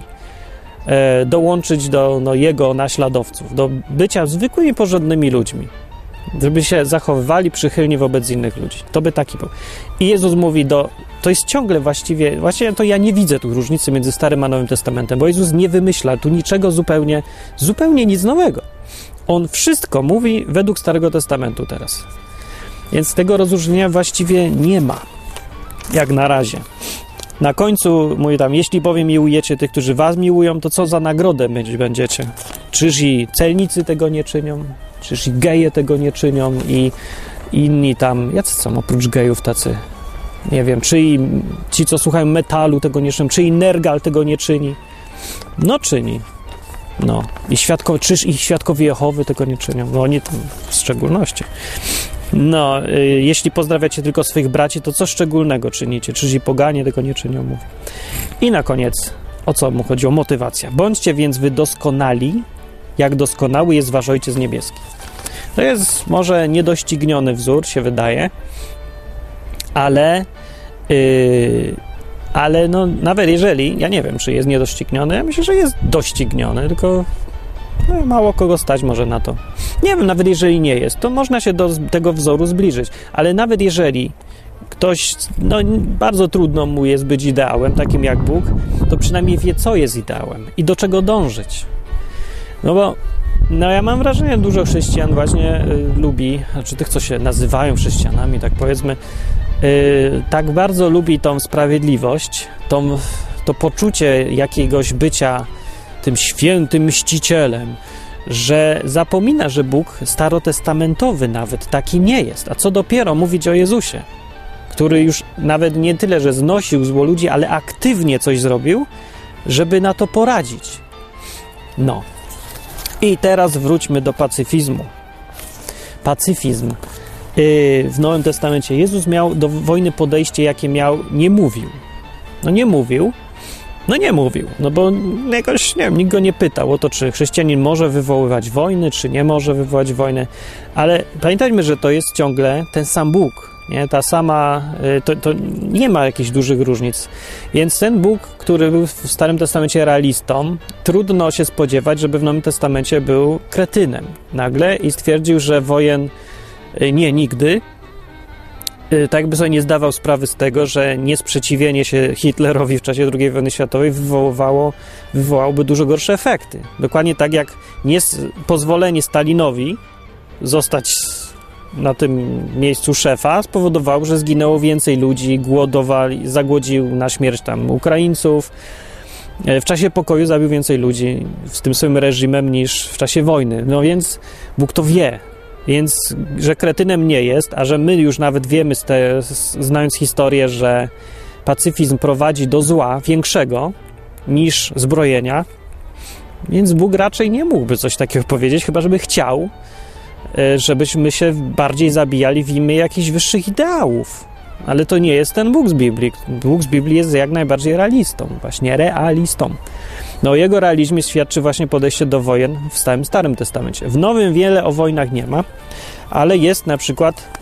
e, dołączyć do no, jego naśladowców, do bycia zwykłymi, porządnymi ludźmi. Żeby się zachowywali przychylnie wobec innych ludzi. To by taki był. I Jezus mówi do... To jest ciągle właściwie... Właściwie to ja nie widzę tu różnicy między Starym a Nowym Testamentem, bo Jezus nie wymyśla tu niczego zupełnie, zupełnie nic nowego. On wszystko mówi według Starego Testamentu teraz. Więc tego rozróżnienia właściwie nie ma. Jak na razie. Na końcu mówi tam, jeśli bowiem miłujecie tych, którzy was miłują, to co za nagrodę mieć będziecie? Czyż i celnicy tego nie czynią? Czyż i geje tego nie czynią? I inni tam, jacy są oprócz gejów tacy? Nie wiem, czy i ci, co słuchają metalu, tego nie czynią? Czy i Nergal tego nie czyni? No czyni. No. I świadkowie, czyż ich świadkowie Jehowy tego nie czynią? No oni tam w szczególności. No, y, jeśli pozdrawiacie tylko swoich braci, to co szczególnego czynicie? Czyż i poganie tego nie czynią? Mówi. I na koniec, o co mu chodziło? Motywacja. Bądźcie więc wy doskonali, jak doskonały jest wasz Ojciec Niebieski. To jest może niedościgniony wzór, się wydaje, ale yy, ale no nawet jeżeli, ja nie wiem, czy jest niedościgniony, ja myślę, że jest dościgniony, tylko no, mało kogo stać może na to. Nie wiem, nawet jeżeli nie jest, to można się do tego wzoru zbliżyć, ale nawet jeżeli ktoś, no bardzo trudno mu jest być ideałem, takim jak Bóg, to przynajmniej wie, co jest ideałem i do czego dążyć. No bo no ja mam wrażenie, że dużo chrześcijan właśnie y, lubi, znaczy tych, co się nazywają chrześcijanami, tak powiedzmy, y, tak bardzo lubi tą sprawiedliwość, tą, to poczucie jakiegoś bycia tym świętym mścicielem, że zapomina, że Bóg starotestamentowy nawet taki nie jest. A co dopiero mówić o Jezusie, który już nawet nie tyle, że znosił zło ludzi, ale aktywnie coś zrobił, żeby na to poradzić. No. I teraz wróćmy do pacyfizmu. Pacyfizm. Yy, w Nowym Testamencie Jezus miał do wojny podejście, jakie miał, nie mówił. No nie mówił, no nie mówił, no bo jakoś, nie wiem, nikt go nie pytał o to, czy chrześcijanin może wywoływać wojny, czy nie może wywołać wojny, ale pamiętajmy, że to jest ciągle ten sam Bóg, nie? Ta sama, to, to nie ma jakichś dużych różnic, więc ten Bóg, który był w Starym Testamencie realistą, trudno się spodziewać, żeby w Nowym Testamencie był kretynem nagle i stwierdził, że wojen nie, nigdy, tak jakby sobie nie zdawał sprawy z tego, że niesprzeciwienie się Hitlerowi w czasie drugiej wojny światowej wywoływało, wywołałoby dużo gorsze efekty. Dokładnie tak jak nie pozwolenie Stalinowi zostać na tym miejscu szefa spowodowało, że zginęło więcej ludzi, głodowali, zagłodził na śmierć tam Ukraińców. W czasie pokoju zabił więcej ludzi z tym swoim reżimem niż w czasie wojny. No więc Bóg to wie. Więc, że kretynem nie jest, a że my już nawet wiemy, z te, z, znając historię, że pacyfizm prowadzi do zła większego niż zbrojenia, więc Bóg raczej nie mógłby coś takiego powiedzieć, chyba żeby chciał, żebyśmy się bardziej zabijali w imię jakichś wyższych ideałów. Ale to nie jest ten Bóg z Biblii. Bóg z Biblii jest jak najbardziej realistą, właśnie realistą. No o jego realizmie świadczy właśnie podejście do wojen w Starym, Starym Testamencie. W Nowym wiele o wojnach nie ma, ale jest na przykład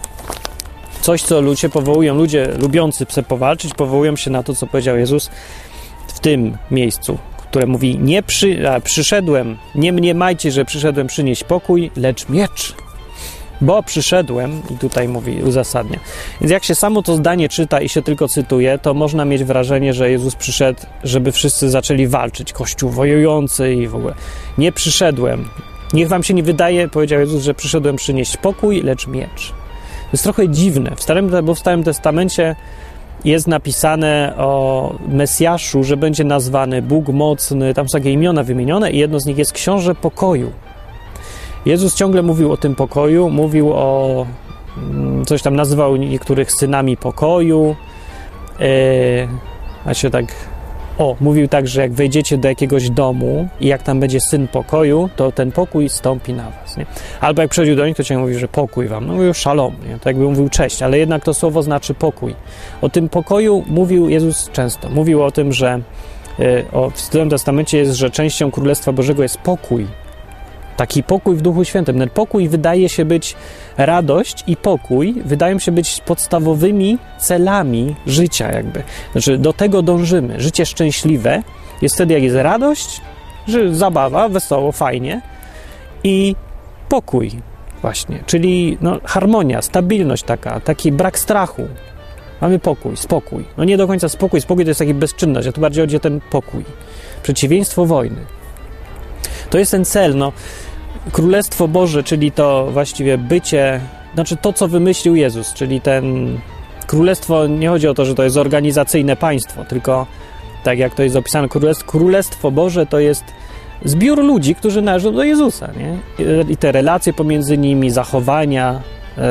coś, co ludzie powołują, ludzie lubiący se powalczyć, powołują się na to, co powiedział Jezus w tym miejscu, które mówi, nie przy, a, przyszedłem, nie mniemajcie, że przyszedłem przynieść pokój, lecz miecz. Bo przyszedłem, i tutaj mówi, uzasadnia. Więc jak się samo to zdanie czyta i się tylko cytuje, to można mieć wrażenie, że Jezus przyszedł, żeby wszyscy zaczęli walczyć. Kościół wojujący i w ogóle. Nie przyszedłem. Niech wam się nie wydaje, powiedział Jezus, że przyszedłem przynieść pokój, lecz miecz. jest trochę dziwne. W Starym, bo w Starym Testamencie jest napisane o Mesjaszu, że będzie nazwany Bóg mocny, tam są takie imiona wymienione i jedno z nich jest Książę Pokoju. Jezus ciągle mówił o tym pokoju, mówił o, coś tam nazywał niektórych synami pokoju, yy, a się tak, o, mówił tak, że jak wejdziecie do jakiegoś domu i jak tam będzie syn pokoju, to ten pokój stąpi na was, nie? Albo jak przychodził do nich, to ciągle mówi, że pokój wam, no mówił szalom, nie? To jakby mówił cześć, ale jednak to słowo znaczy pokój. O tym pokoju mówił Jezus często, mówił o tym, że yy, o, w Starym Testamencie jest, że częścią Królestwa Bożego jest pokój. Taki pokój w Duchu Świętym. Ten pokój wydaje się być, radość i pokój wydają się być podstawowymi celami życia jakby. Znaczy do tego dążymy. Życie szczęśliwe jest wtedy, jak jest radość, że zabawa, wesoło, fajnie i pokój właśnie, czyli no, harmonia, stabilność taka, taki brak strachu. Mamy pokój, spokój. No nie do końca spokój, spokój to jest taki bezczynność, a tu bardziej chodzi o ten pokój. Przeciwieństwo wojny. To jest ten cel, no. Królestwo Boże, czyli to właściwie bycie, znaczy to, co wymyślił Jezus, czyli ten królestwo, nie chodzi o to, że to jest organizacyjne państwo, tylko tak jak to jest opisane, królestwo, królestwo Boże to jest zbiór ludzi, którzy należą do Jezusa, nie? I te relacje pomiędzy nimi, zachowania,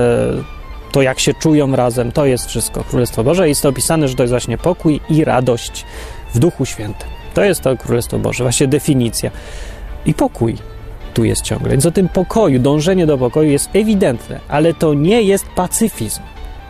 to jak się czują razem, to jest wszystko Królestwo Boże. Jest to opisane, że to jest właśnie pokój i radość w Duchu Świętym. To jest to Królestwo Boże, właśnie definicja. I pokój tu jest ciągle. Więc o tym pokoju, dążenie do pokoju jest ewidentne, ale to nie jest pacyfizm.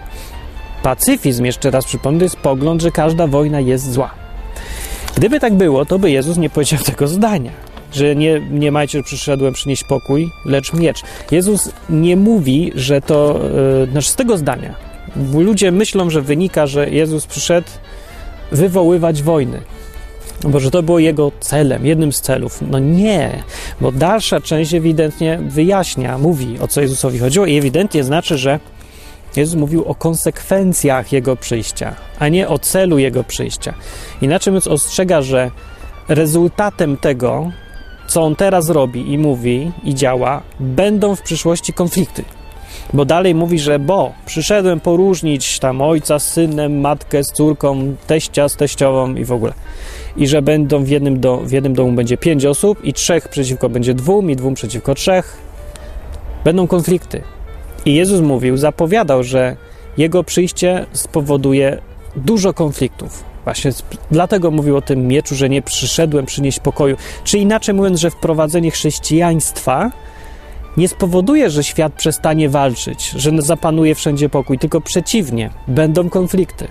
Pacyfizm, jeszcze raz przypomnę, to jest pogląd, że każda wojna jest zła. Gdyby tak było, to by Jezus nie powiedział tego zdania, że nie, nie majcie, że przyszedłem przynieść pokój, lecz miecz. Jezus nie mówi, że to, yy, znaczy z tego zdania, bo ludzie myślą, że wynika, że Jezus przyszedł wywoływać wojny. Bo że to było jego celem, jednym z celów. No nie, bo dalsza część ewidentnie wyjaśnia, mówi, o co Jezusowi chodziło i ewidentnie znaczy, że Jezus mówił o konsekwencjach Jego przyjścia, a nie o celu Jego przyjścia. Inaczej mówiąc, ostrzega, że rezultatem tego, co On teraz robi i mówi i działa, będą w przyszłości konflikty. Bo dalej mówi, że bo przyszedłem poróżnić tam ojca z synem, matkę z córką, teścia z teściową i w ogóle. I że będą w jednym, do, w jednym domu będzie pięć osób i trzech przeciwko będzie dwóm i dwóm przeciwko trzech. Będą konflikty. I Jezus mówił, zapowiadał, że Jego przyjście spowoduje dużo konfliktów. Właśnie dlatego mówił o tym mieczu, że nie przyszedłem przynieść pokoju. Czy inaczej mówiąc, że wprowadzenie chrześcijaństwa nie spowoduje, że świat przestanie walczyć, że zapanuje wszędzie pokój, tylko przeciwnie, będą konflikty.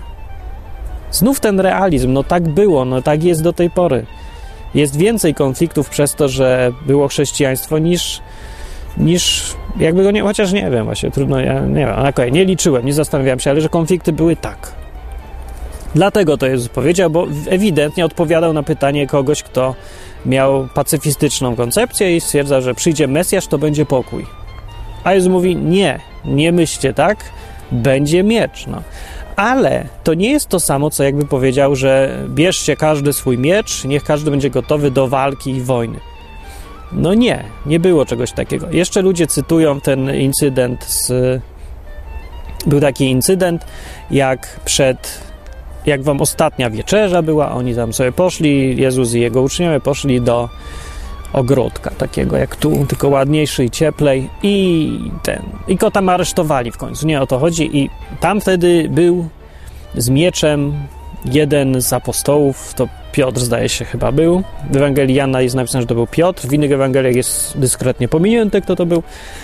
Znów ten realizm, no tak było, no tak jest do tej pory. Jest więcej konfliktów przez to, że było chrześcijaństwo niż, niż jakby go nie, chociaż nie wiem, właśnie trudno, ja nie wiem, okay, nie liczyłem, nie zastanawiałem się, ale że konflikty były tak. Dlatego to Jezus powiedział, bo ewidentnie odpowiadał na pytanie kogoś, kto miał pacyfistyczną koncepcję i stwierdzał, że przyjdzie Mesjasz, to będzie pokój. A Jezus mówi, nie, nie myślcie tak, będzie miecz, no. Ale to nie jest to samo, co jakby powiedział, że bierzcie każdy swój miecz, niech każdy będzie gotowy do walki i wojny. No nie, nie było czegoś takiego. Jeszcze ludzie cytują ten incydent z... Był taki incydent, jak przed... Jak wam ostatnia wieczerza była, oni tam sobie poszli, Jezus i jego uczniowie poszli do ogródka takiego jak tu, tylko ładniejszy i cieplej i ten, i go tam aresztowali w końcu, nie o to chodzi i tam wtedy był z mieczem jeden z apostołów, to Piotr zdaje się chyba był, w Ewangelii Jana jest napisane, że to był Piotr, w innych Ewangeliach jest dyskretnie pominięte, kto to był,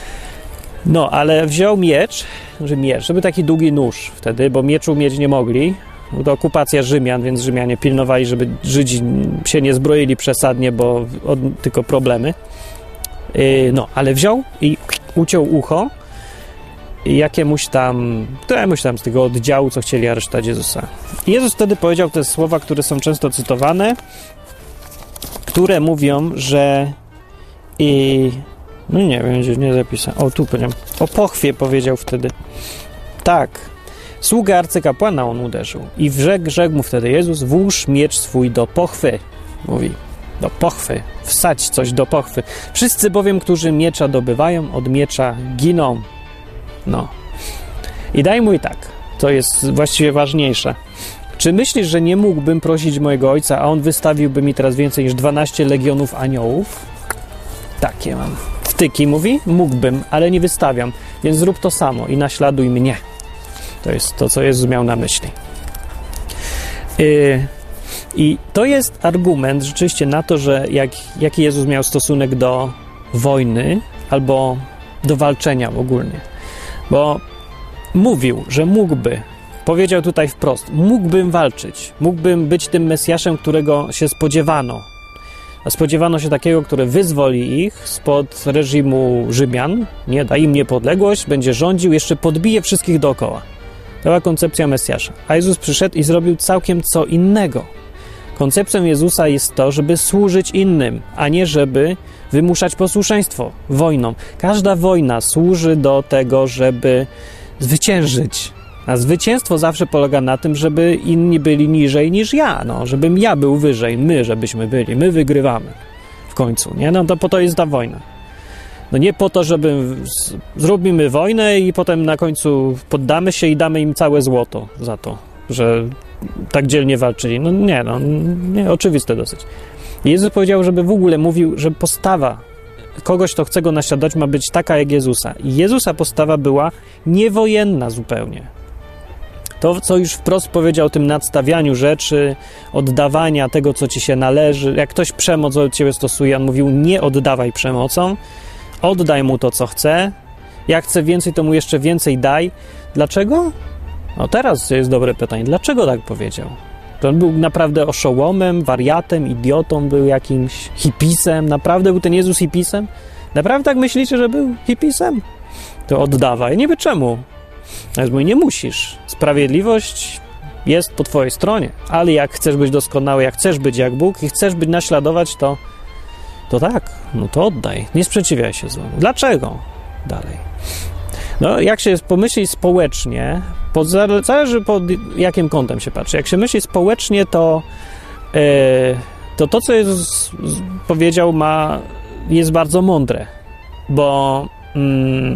no ale wziął miecz, że miecz, to był taki długi nóż wtedy, bo mieczu mieć nie mogli. To okupacja Rzymian, więc Rzymianie pilnowali, żeby Żydzi się nie zbroili przesadnie, bo od, tylko problemy. Yy, no, ale wziął i uciął ucho jakiemuś tam, któremuś tam z tego oddziału, co chcieli aresztować Jezusa. I Jezus wtedy powiedział te słowa, które są często cytowane, które mówią, że i no nie wiem, nie zapisałem. O, tu powiedziałem. O pochwie powiedział wtedy. Tak. Sługę arcykapłana on uderzył i rzekł, rzekł mu wtedy Jezus, włóż miecz swój do pochwy, mówi, do pochwy, wsadź coś do pochwy. Wszyscy bowiem, którzy miecza dobywają, od miecza giną. No. I daj mój tak, to jest właściwie ważniejsze. Czy myślisz, że nie mógłbym prosić mojego ojca, a on wystawiłby mi teraz więcej niż dwanaście legionów aniołów? Takie mam wtyki, mówi? Mógłbym, ale nie wystawiam, więc zrób to samo i naśladuj mnie. To jest to, co Jezus miał na myśli. Yy, I to jest argument rzeczywiście na to, że jak, jaki Jezus miał stosunek do wojny albo do walczenia ogólnie. Bo mówił, że mógłby, powiedział tutaj wprost, mógłbym walczyć, mógłbym być tym Mesjaszem, którego się spodziewano. A spodziewano się takiego, który wyzwoli ich spod reżimu Rzymian, nie da im niepodległość, będzie rządził, jeszcze podbije wszystkich dookoła. To była koncepcja Mesjasza. A Jezus przyszedł i zrobił całkiem co innego. Koncepcją Jezusa jest to, żeby służyć innym, a nie żeby wymuszać posłuszeństwo wojną. Każda wojna służy do tego, żeby zwyciężyć. A zwycięstwo zawsze polega na tym, żeby inni byli niżej niż ja, no, żebym ja był wyżej, my żebyśmy byli, my wygrywamy w końcu, nie? No to po to jest ta wojna. No nie po to, żeby z, zrobimy wojnę i potem na końcu poddamy się i damy im całe złoto za to, że tak dzielnie walczyli. No nie, no nie, oczywiste dosyć. Jezus powiedział, żeby w ogóle mówił, że postawa kogoś, kto chce go naśladować, ma być taka jak Jezusa. I Jezusa postawa była niewojenna zupełnie. To, co już wprost powiedział o tym nadstawianiu rzeczy, oddawania tego, co ci się należy. Jak ktoś przemoc od ciebie stosuje, on mówił, nie oddawaj przemocą, oddaj mu to, co chce. Jak chce więcej, to mu jeszcze więcej daj. Dlaczego? No teraz jest dobre pytanie. Dlaczego tak powiedział? To on był naprawdę oszołomem, wariatem, idiotą, był jakimś hipisem. Naprawdę był ten Jezus hipisem? Naprawdę tak myślicie, że był hipisem? To oddawaj. Nie wiem czemu. Więc mówi, nie musisz. Sprawiedliwość jest po twojej stronie, ale jak chcesz być doskonały, jak chcesz być jak Bóg i chcesz być naśladować, to to tak, no to oddaj. Nie sprzeciwiaj się złemu. Dlaczego? Dalej. No, jak się pomyśli społecznie, pod, zależy pod jakim kątem się patrzy. Jak się myśli społecznie, to yy, to, to, co Jezus powiedział, ma, jest bardzo mądre, bo yy,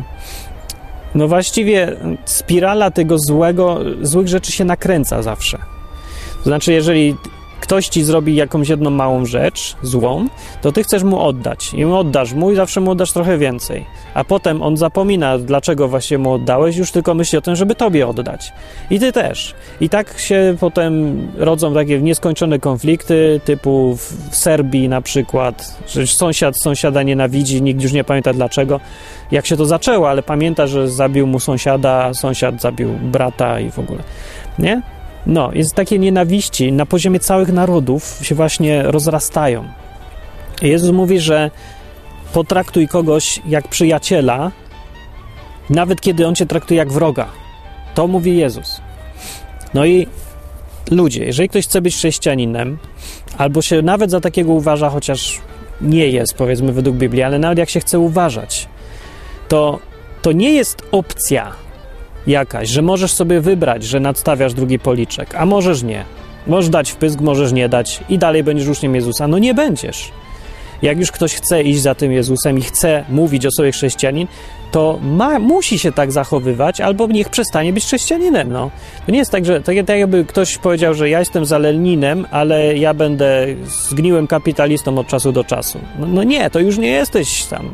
no właściwie spirala tego złego, złych rzeczy się nakręca zawsze. To znaczy, jeżeli ktoś ci zrobi jakąś jedną małą rzecz złą, to ty chcesz mu oddać. I mu oddasz mu i zawsze mu oddasz trochę więcej. A potem on zapomina, dlaczego właśnie mu oddałeś, już tylko myśli o tym, żeby tobie oddać. I ty też. I tak się potem rodzą takie nieskończone konflikty, typu w Serbii na przykład, że sąsiad sąsiada nienawidzi, nikt już nie pamięta dlaczego. Jak się to zaczęło, ale pamięta, że zabił mu sąsiada, a sąsiad zabił brata i w ogóle. Nie? No, jest takie nienawiści na poziomie całych narodów się właśnie rozrastają. Jezus mówi, że potraktuj kogoś jak przyjaciela, nawet kiedy on cię traktuje jak wroga. To mówi Jezus. No i ludzie, jeżeli ktoś chce być chrześcijaninem, albo się nawet za takiego uważa, chociaż nie jest, powiedzmy, według Biblii, ale nawet jak się chce uważać, to, to nie jest opcja jakaś, że możesz sobie wybrać, że nadstawiasz drugi policzek, a możesz nie. Możesz dać wpysk, możesz nie dać i dalej będziesz uczniem Jezusa. No nie będziesz. Jak już ktoś chce iść za tym Jezusem i chce mówić o sobie chrześcijanin, to ma, musi się tak zachowywać, albo niech przestanie być chrześcijaninem. No. To nie jest tak, że tak, tak jakby ktoś powiedział, że ja jestem za Leninem, ale ja będę zgniłym kapitalistą od czasu do czasu. No, no nie, to już nie jesteś tam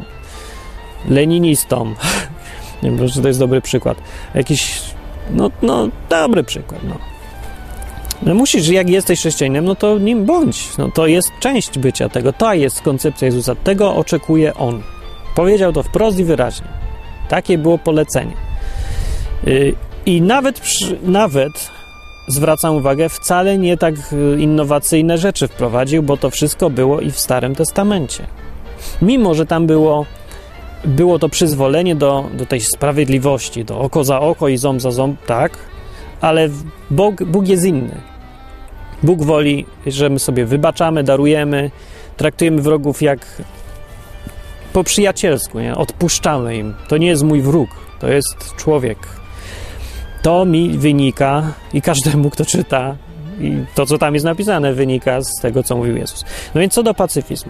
leninistą. Nie wiem, czy to jest dobry przykład. Jakiś, no, no dobry przykład, no. No musisz, jak jesteś chrześcijaninem, no to nim bądź. No to jest część bycia tego. To jest koncepcja Jezusa. Tego oczekuje On. Powiedział to wprost i wyraźnie. Takie było polecenie. Yy, I nawet, przy, nawet, zwracam uwagę, wcale nie tak innowacyjne rzeczy wprowadził, bo to wszystko było i w Starym Testamencie. Mimo, że tam było było to przyzwolenie do, do tej sprawiedliwości, do oko za oko i ząb za ząb, tak, ale Bóg, Bóg jest inny. Bóg woli, że my sobie wybaczamy, darujemy, traktujemy wrogów jak po przyjacielsku, nie? Odpuszczamy im. To nie jest mój wróg, to jest człowiek. To mi wynika i każdemu, kto czyta, i to, co tam jest napisane, wynika z tego, co mówił Jezus. No więc co do pacyfizmu.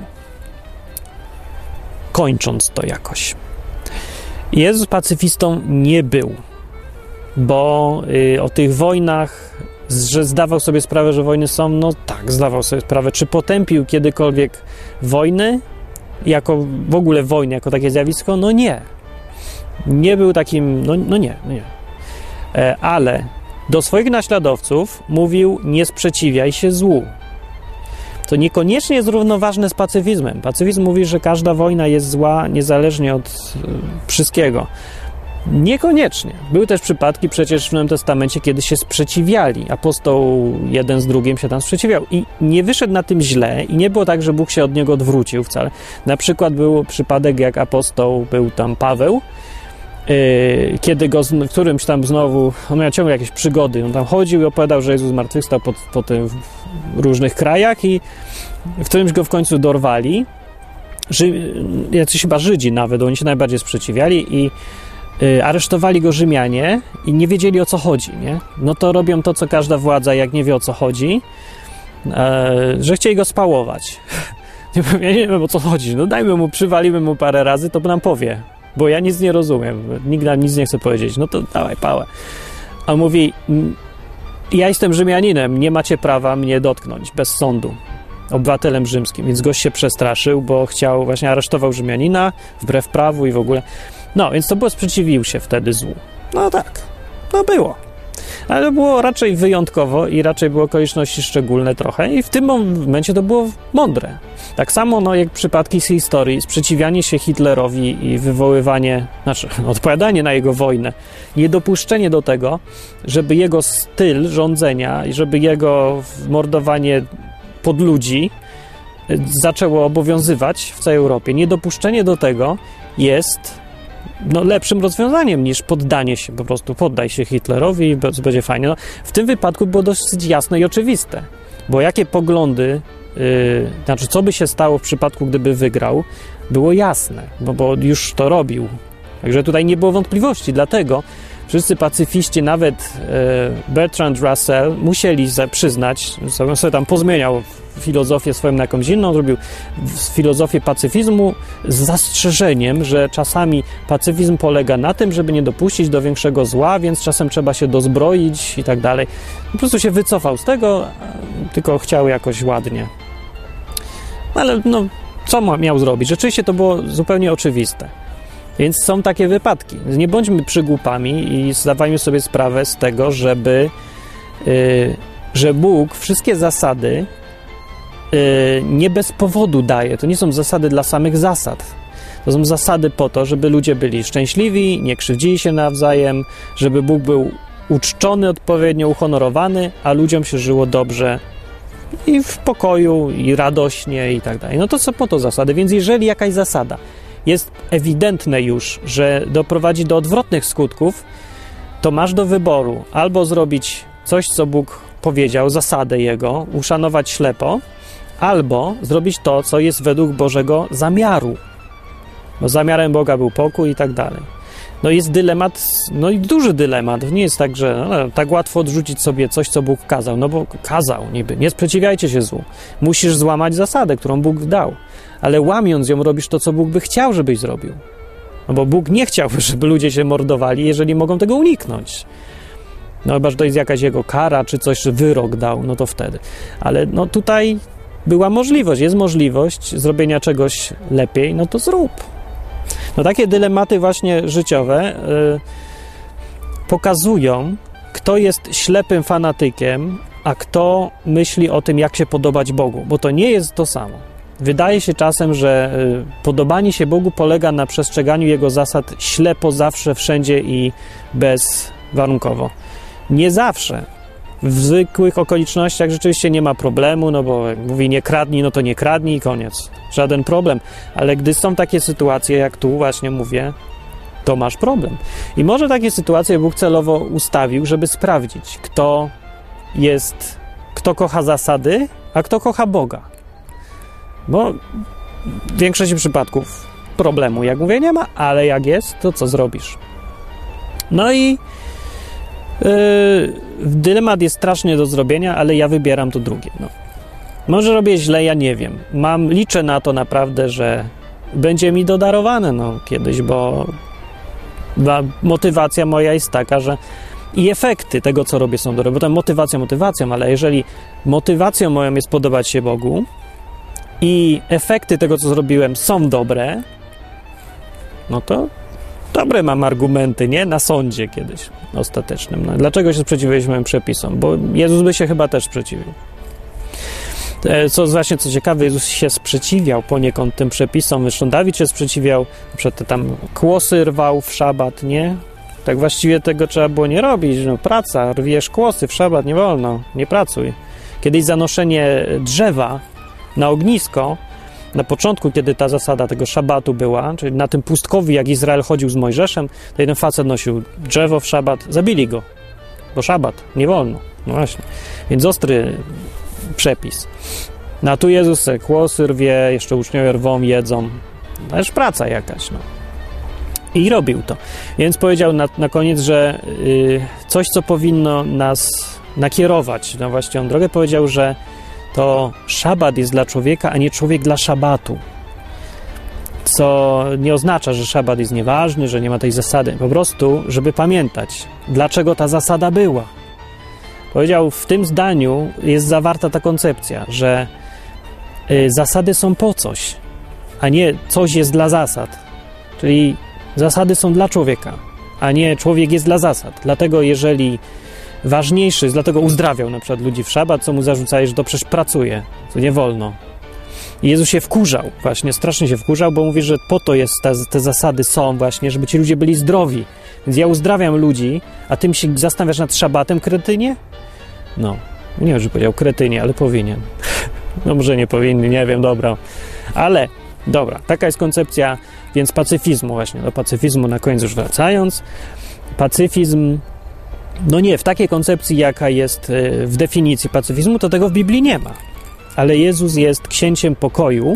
Kończąc to jakoś. Jezus pacyfistą nie był. bo y, o tych wojnach, że zdawał sobie sprawę, że wojny są, no tak, zdawał sobie sprawę. Czy potępił kiedykolwiek wojny, jako w ogóle wojny, jako takie zjawisko? No nie. Nie był takim, no, no nie, no nie. E, ale do swoich naśladowców mówił: nie sprzeciwiaj się złu. To niekoniecznie jest równoważne z pacyfizmem. Pacyfizm mówi, że każda wojna jest zła, niezależnie od y, wszystkiego. Niekoniecznie. Były też przypadki przecież w Nowym Testamencie, kiedy się sprzeciwiali. Apostoł jeden z drugim się tam sprzeciwiał i nie wyszedł na tym źle i nie było tak, że Bóg się od niego odwrócił wcale. Na przykład był przypadek, jak apostoł był tam Paweł, yy, kiedy go w którymś tam znowu, on miał ciągle jakieś przygody, on tam chodził i opowiadał, że Jezus zmartwychwstał po, po tym w różnych krajach i w którymś go w końcu dorwali. Ży, jacyś chyba Żydzi nawet, oni się najbardziej sprzeciwiali i aresztowali go Rzymianie i nie wiedzieli, o co chodzi, nie? No to robią to, co każda władza, jak nie wie, o co chodzi, e, że chcieli go spałować. Ja nie wiem, o co chodzi. No dajmy mu, przywalimy mu parę razy, to nam powie, bo ja nic nie rozumiem, nikt nam nic nie chce powiedzieć. No to dawaj pałę. A mówi: ja jestem Rzymianinem, nie macie prawa mnie dotknąć bez sądu, obywatelem rzymskim. Więc gość się przestraszył, bo chciał, właśnie aresztował Rzymianina wbrew prawu i w ogóle. No, więc to było, sprzeciwił się wtedy złu. No tak, no było. Ale było raczej wyjątkowo i raczej były okoliczności szczególne trochę i w tym momencie to było mądre. Tak samo, no, jak przypadki z historii, sprzeciwianie się Hitlerowi i wywoływanie, znaczy odpowiadanie na jego wojnę, niedopuszczenie do tego, żeby jego styl rządzenia i żeby jego mordowanie podludzi zaczęło obowiązywać w całej Europie. Niedopuszczenie do tego jest no, lepszym rozwiązaniem niż poddanie się, po prostu poddaj się Hitlerowi i będzie fajnie. No, w tym wypadku było dosyć jasne i oczywiste, bo jakie poglądy, yy, znaczy co by się stało w przypadku, gdyby wygrał, było jasne, no bo już to robił. Także tutaj nie było wątpliwości, dlatego wszyscy pacyfiści, nawet yy, Bertrand Russell, musieli przyznać, sobie, sobie tam pozmieniał filozofię swoją na jakąś inną, zrobił filozofię pacyfizmu z zastrzeżeniem, że czasami pacyfizm polega na tym, żeby nie dopuścić do większego zła, więc czasem trzeba się dozbroić i tak dalej. Po prostu się wycofał z tego, tylko chciał jakoś ładnie. Ale no, co miał zrobić? Rzeczywiście to było zupełnie oczywiste. Więc są takie wypadki. Nie bądźmy przygłupami i zdawajmy sobie sprawę z tego, żeby yy, że Bóg wszystkie zasady nie bez powodu daje. To nie są zasady dla samych zasad. To są zasady po to, żeby ludzie byli szczęśliwi, nie krzywdzili się nawzajem, żeby Bóg był uczczony odpowiednio, uhonorowany, a ludziom się żyło dobrze i w pokoju, i radośnie i tak dalej. No to są po to zasady. Więc jeżeli jakaś zasada jest ewidentne już, że doprowadzi do odwrotnych skutków, to masz do wyboru albo zrobić coś, co Bóg powiedział, zasadę Jego, uszanować ślepo, albo zrobić to, co jest według Bożego zamiaru. Bo zamiarem Boga był pokój i tak dalej. No jest dylemat, no i duży dylemat. Nie jest tak, że no, tak łatwo odrzucić sobie coś, co Bóg kazał. No bo kazał niby, nie sprzeciwiajcie się złu. Musisz złamać zasadę, którą Bóg dał. Ale łamiąc ją, robisz to, co Bóg by chciał, żebyś zrobił. No bo Bóg nie chciał, żeby ludzie się mordowali, jeżeli mogą tego uniknąć. No chyba, że to jest jakaś jego kara, czy coś, że wyrok dał, no to wtedy. Ale no tutaj była możliwość, jest możliwość zrobienia czegoś lepiej, no to zrób. No takie dylematy właśnie życiowe yy, pokazują, kto jest ślepym fanatykiem, a kto myśli o tym, jak się podobać Bogu, bo to nie jest to samo. Wydaje się czasem, że yy, podobanie się Bogu polega na przestrzeganiu Jego zasad ślepo, zawsze, wszędzie i bezwarunkowo. Nie zawsze. W zwykłych okolicznościach rzeczywiście nie ma problemu, no bo jak mówi nie kradnij, no to nie kradnij i koniec. Żaden problem. Ale gdy są takie sytuacje, jak tu właśnie mówię, to masz problem. I może takie sytuacje Bóg celowo ustawił, żeby sprawdzić, kto jest, kto kocha zasady, a kto kocha Boga. Bo w większości przypadków problemu, jak mówię, nie ma, ale jak jest, to co zrobisz? No i Yy, dylemat jest strasznie do zrobienia, ale ja wybieram to drugie. No. Może robię źle, ja nie wiem. Mam, liczę na to naprawdę, że będzie mi dodarowane no, kiedyś, bo motywacja moja jest taka, że i efekty tego, co robię, są dobre, bo tam motywacja motywacją, ale jeżeli motywacją moją jest podobać się Bogu i efekty tego, co zrobiłem, są dobre, no to dobre mam argumenty, nie? Na sądzie kiedyś ostatecznym. No, dlaczego się sprzeciwialiśmy przepisom? Bo Jezus by się chyba też sprzeciwił. Co właśnie, co ciekawe, Jezus się sprzeciwiał poniekąd tym przepisom. Zresztą Dawid się sprzeciwiał, na przykład te tam kłosy rwał w szabat, nie? Tak właściwie tego trzeba było nie robić. No, praca, rwiesz kłosy w szabat, nie wolno, nie pracuj. Kiedyś zanoszenie drzewa na ognisko, na początku, kiedy ta zasada tego szabatu była, czyli na tym pustkowi, jak Izrael chodził z Mojżeszem, to jeden facet nosił drzewo w szabat, zabili go, bo szabat, nie wolno. No właśnie, więc ostry przepis. No a tu Jezus se kłosy rwie, jeszcze uczniowie rwą, jedzą. To już praca jakaś, no. I robił to. Więc powiedział na, na koniec, że yy, coś, co powinno nas nakierować na właściwą drogę, powiedział, że to szabat jest dla człowieka, a nie człowiek dla szabatu. Co nie oznacza, że szabat jest nieważny, że nie ma tej zasady. Po prostu, żeby pamiętać, dlaczego ta zasada była. Powiedział, w tym zdaniu jest zawarta ta koncepcja, że y, zasady są po coś, a nie coś jest dla zasad. Czyli zasady są dla człowieka, a nie człowiek jest dla zasad. Dlatego jeżeli ważniejszy jest, dlatego uzdrawiał na przykład ludzi w szabat, co mu zarzucali, że to przecież pracuje, to nie wolno. I Jezus się wkurzał, właśnie strasznie się wkurzał, bo mówi, że po to jest, te, te zasady są właśnie, żeby ci ludzie byli zdrowi. Więc ja uzdrawiam ludzi, a ty się zastanawiasz nad szabatem, kretynie? No, nie wiem, że powiedział kretynie, ale powinien. No może nie powinny, nie wiem, dobra. Ale, dobra, taka jest koncepcja, więc pacyfizmu właśnie, do pacyfizmu na koniec już wracając. Pacyfizm, no nie, w takiej koncepcji, jaka jest w definicji pacyfizmu, to tego w Biblii nie ma. Ale Jezus jest księciem pokoju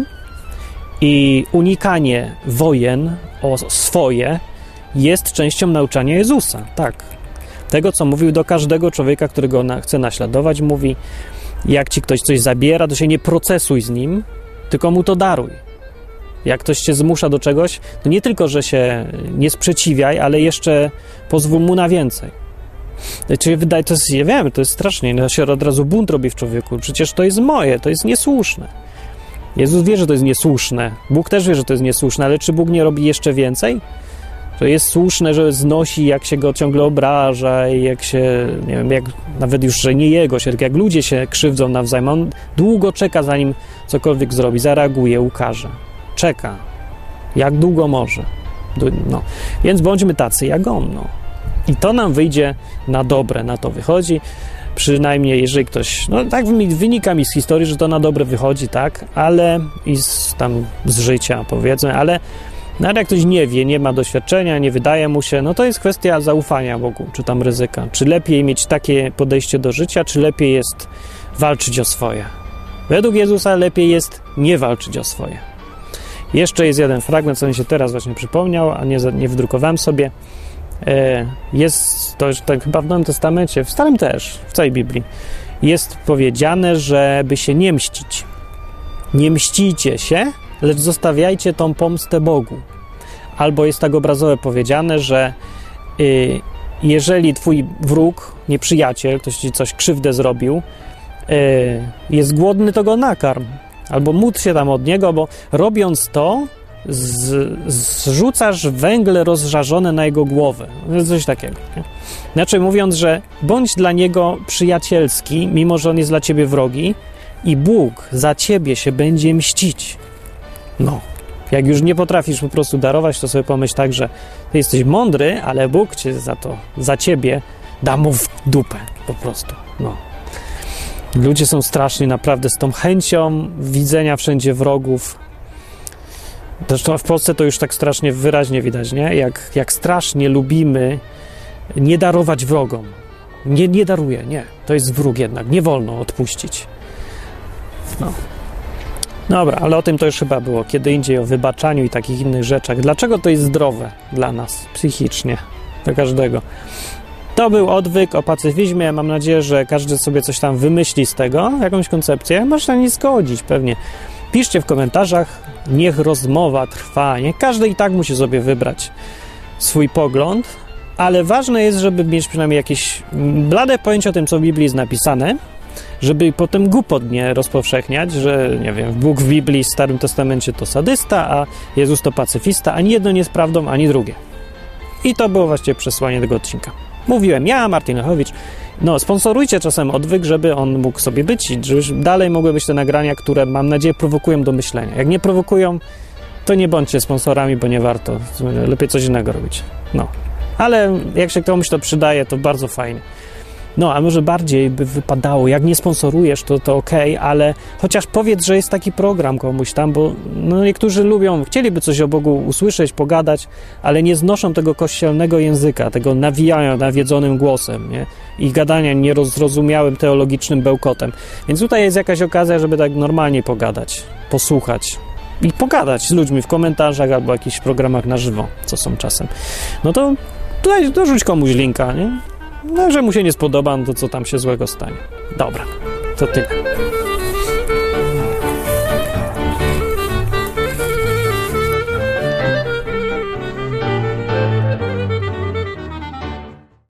i unikanie wojen o swoje jest częścią nauczania Jezusa, tak. Tego, co mówił do każdego człowieka, którego na, chce naśladować, mówi, jak ci ktoś coś zabiera, to się nie procesuj z nim, tylko mu to daruj. Jak ktoś cię zmusza do czegoś, to nie tylko, że się nie sprzeciwiaj, ale jeszcze pozwól mu na więcej. Czyli wydaje, to jest, ja wiem, to jest strasznie, no się od razu bunt robi w człowieku, przecież to jest moje, to jest niesłuszne. Jezus wie, że to jest niesłuszne, Bóg też wie, że to jest niesłuszne, ale czy Bóg nie robi jeszcze więcej? Że jest słuszne, że znosi, jak się go ciągle obraża i jak się, nie wiem, jak nawet już, że nie jego się, jak ludzie się krzywdzą nawzajem, on długo czeka, zanim cokolwiek zrobi, zareaguje, ukaże. Czeka. Jak długo może. No. Więc bądźmy tacy jak on, no. I to nam wyjdzie na dobre, na to wychodzi. Przynajmniej jeżeli ktoś, no tak wynika mi z historii, że to na dobre wychodzi, tak, ale i z, tam z życia powiedzmy, ale no, ale jak ktoś nie wie, nie ma doświadczenia, nie wydaje mu się, no to jest kwestia zaufania Bogu, czy tam ryzyka. Czy lepiej mieć takie podejście do życia, czy lepiej jest walczyć o swoje. Według Jezusa lepiej jest nie walczyć o swoje. Jeszcze jest jeden fragment, co mi się teraz właśnie przypomniał, a nie, nie wydrukowałem sobie. Jest to już tak chyba w Nowym Testamencie, w Starym też, w całej Biblii, jest powiedziane, żeby się nie mścić. Nie mścicie się, lecz zostawiajcie tą pomstę Bogu. Albo jest tak obrazowo powiedziane, że y, jeżeli twój wróg, nieprzyjaciel, ktoś ci coś krzywdę zrobił, y, jest głodny, to go nakarm. Albo módl się tam od niego, bo robiąc to, z, zrzucasz węgle rozżarzone na jego głowę. Coś takiego. Nie? Znaczy mówiąc, że bądź dla niego przyjacielski, mimo że on jest dla ciebie wrogi, i Bóg za ciebie się będzie mścić. No, jak już nie potrafisz po prostu darować, to sobie pomyśl tak, że ty jesteś mądry, ale Bóg cię za to, za ciebie da mu w dupę po prostu. No. Ludzie są straszni naprawdę z tą chęcią widzenia wszędzie wrogów. Zresztą w Polsce to już tak strasznie wyraźnie widać, nie? Jak, jak strasznie lubimy nie darować wrogom. Nie, nie daruję, nie. To jest wróg jednak, nie wolno odpuścić. No. Dobra, ale o tym to już chyba było kiedy indziej, o wybaczaniu i takich innych rzeczach. Dlaczego to jest zdrowe dla nas psychicznie, dla każdego? To był odwyk o pacyfizmie. Mam nadzieję, że każdy sobie coś tam wymyśli z tego, jakąś koncepcję. Możesz na nie zgodzić, pewnie. Piszcie w komentarzach, niech rozmowa trwa. Niech każdy i tak musi sobie wybrać swój pogląd ale ważne jest, żeby mieć przynajmniej jakieś blade pojęcie o tym, co w Biblii jest napisane, żeby potem głupot nie rozpowszechniać, że, nie wiem, Bóg w Biblii, w Starym Testamencie to sadysta, a Jezus to pacyfista. Ani jedno nie jest prawdą, ani drugie. I to było właściwie przesłanie tego odcinka. Mówiłem ja, Martin Lechowicz. No, sponsorujcie czasem Odwyk, żeby on mógł sobie być i żeby dalej mogły być te nagrania, które, mam nadzieję, prowokują do myślenia. Jak nie prowokują, to nie bądźcie sponsorami, bo nie warto. Lepiej coś innego robić. No. Ale jak się komuś to przydaje, to bardzo fajnie. No, a może bardziej by wypadało, jak nie sponsorujesz, to, to okej, okay, ale chociaż powiedz, że jest taki program komuś tam, bo no, niektórzy lubią, chcieliby coś o Bogu usłyszeć, pogadać, ale nie znoszą tego kościelnego języka, tego nawijania nawiedzonym głosem, nie? I gadania nierozrozumiałym teologicznym bełkotem. Więc tutaj jest jakaś okazja, żeby tak normalnie pogadać, posłuchać i pogadać z ludźmi w komentarzach albo jakichś programach na żywo, co są czasem. No to tutaj dorzuć komuś linka, nie? No, że mu się nie spodoba, no to co tam się złego stanie. Dobra, to tyle.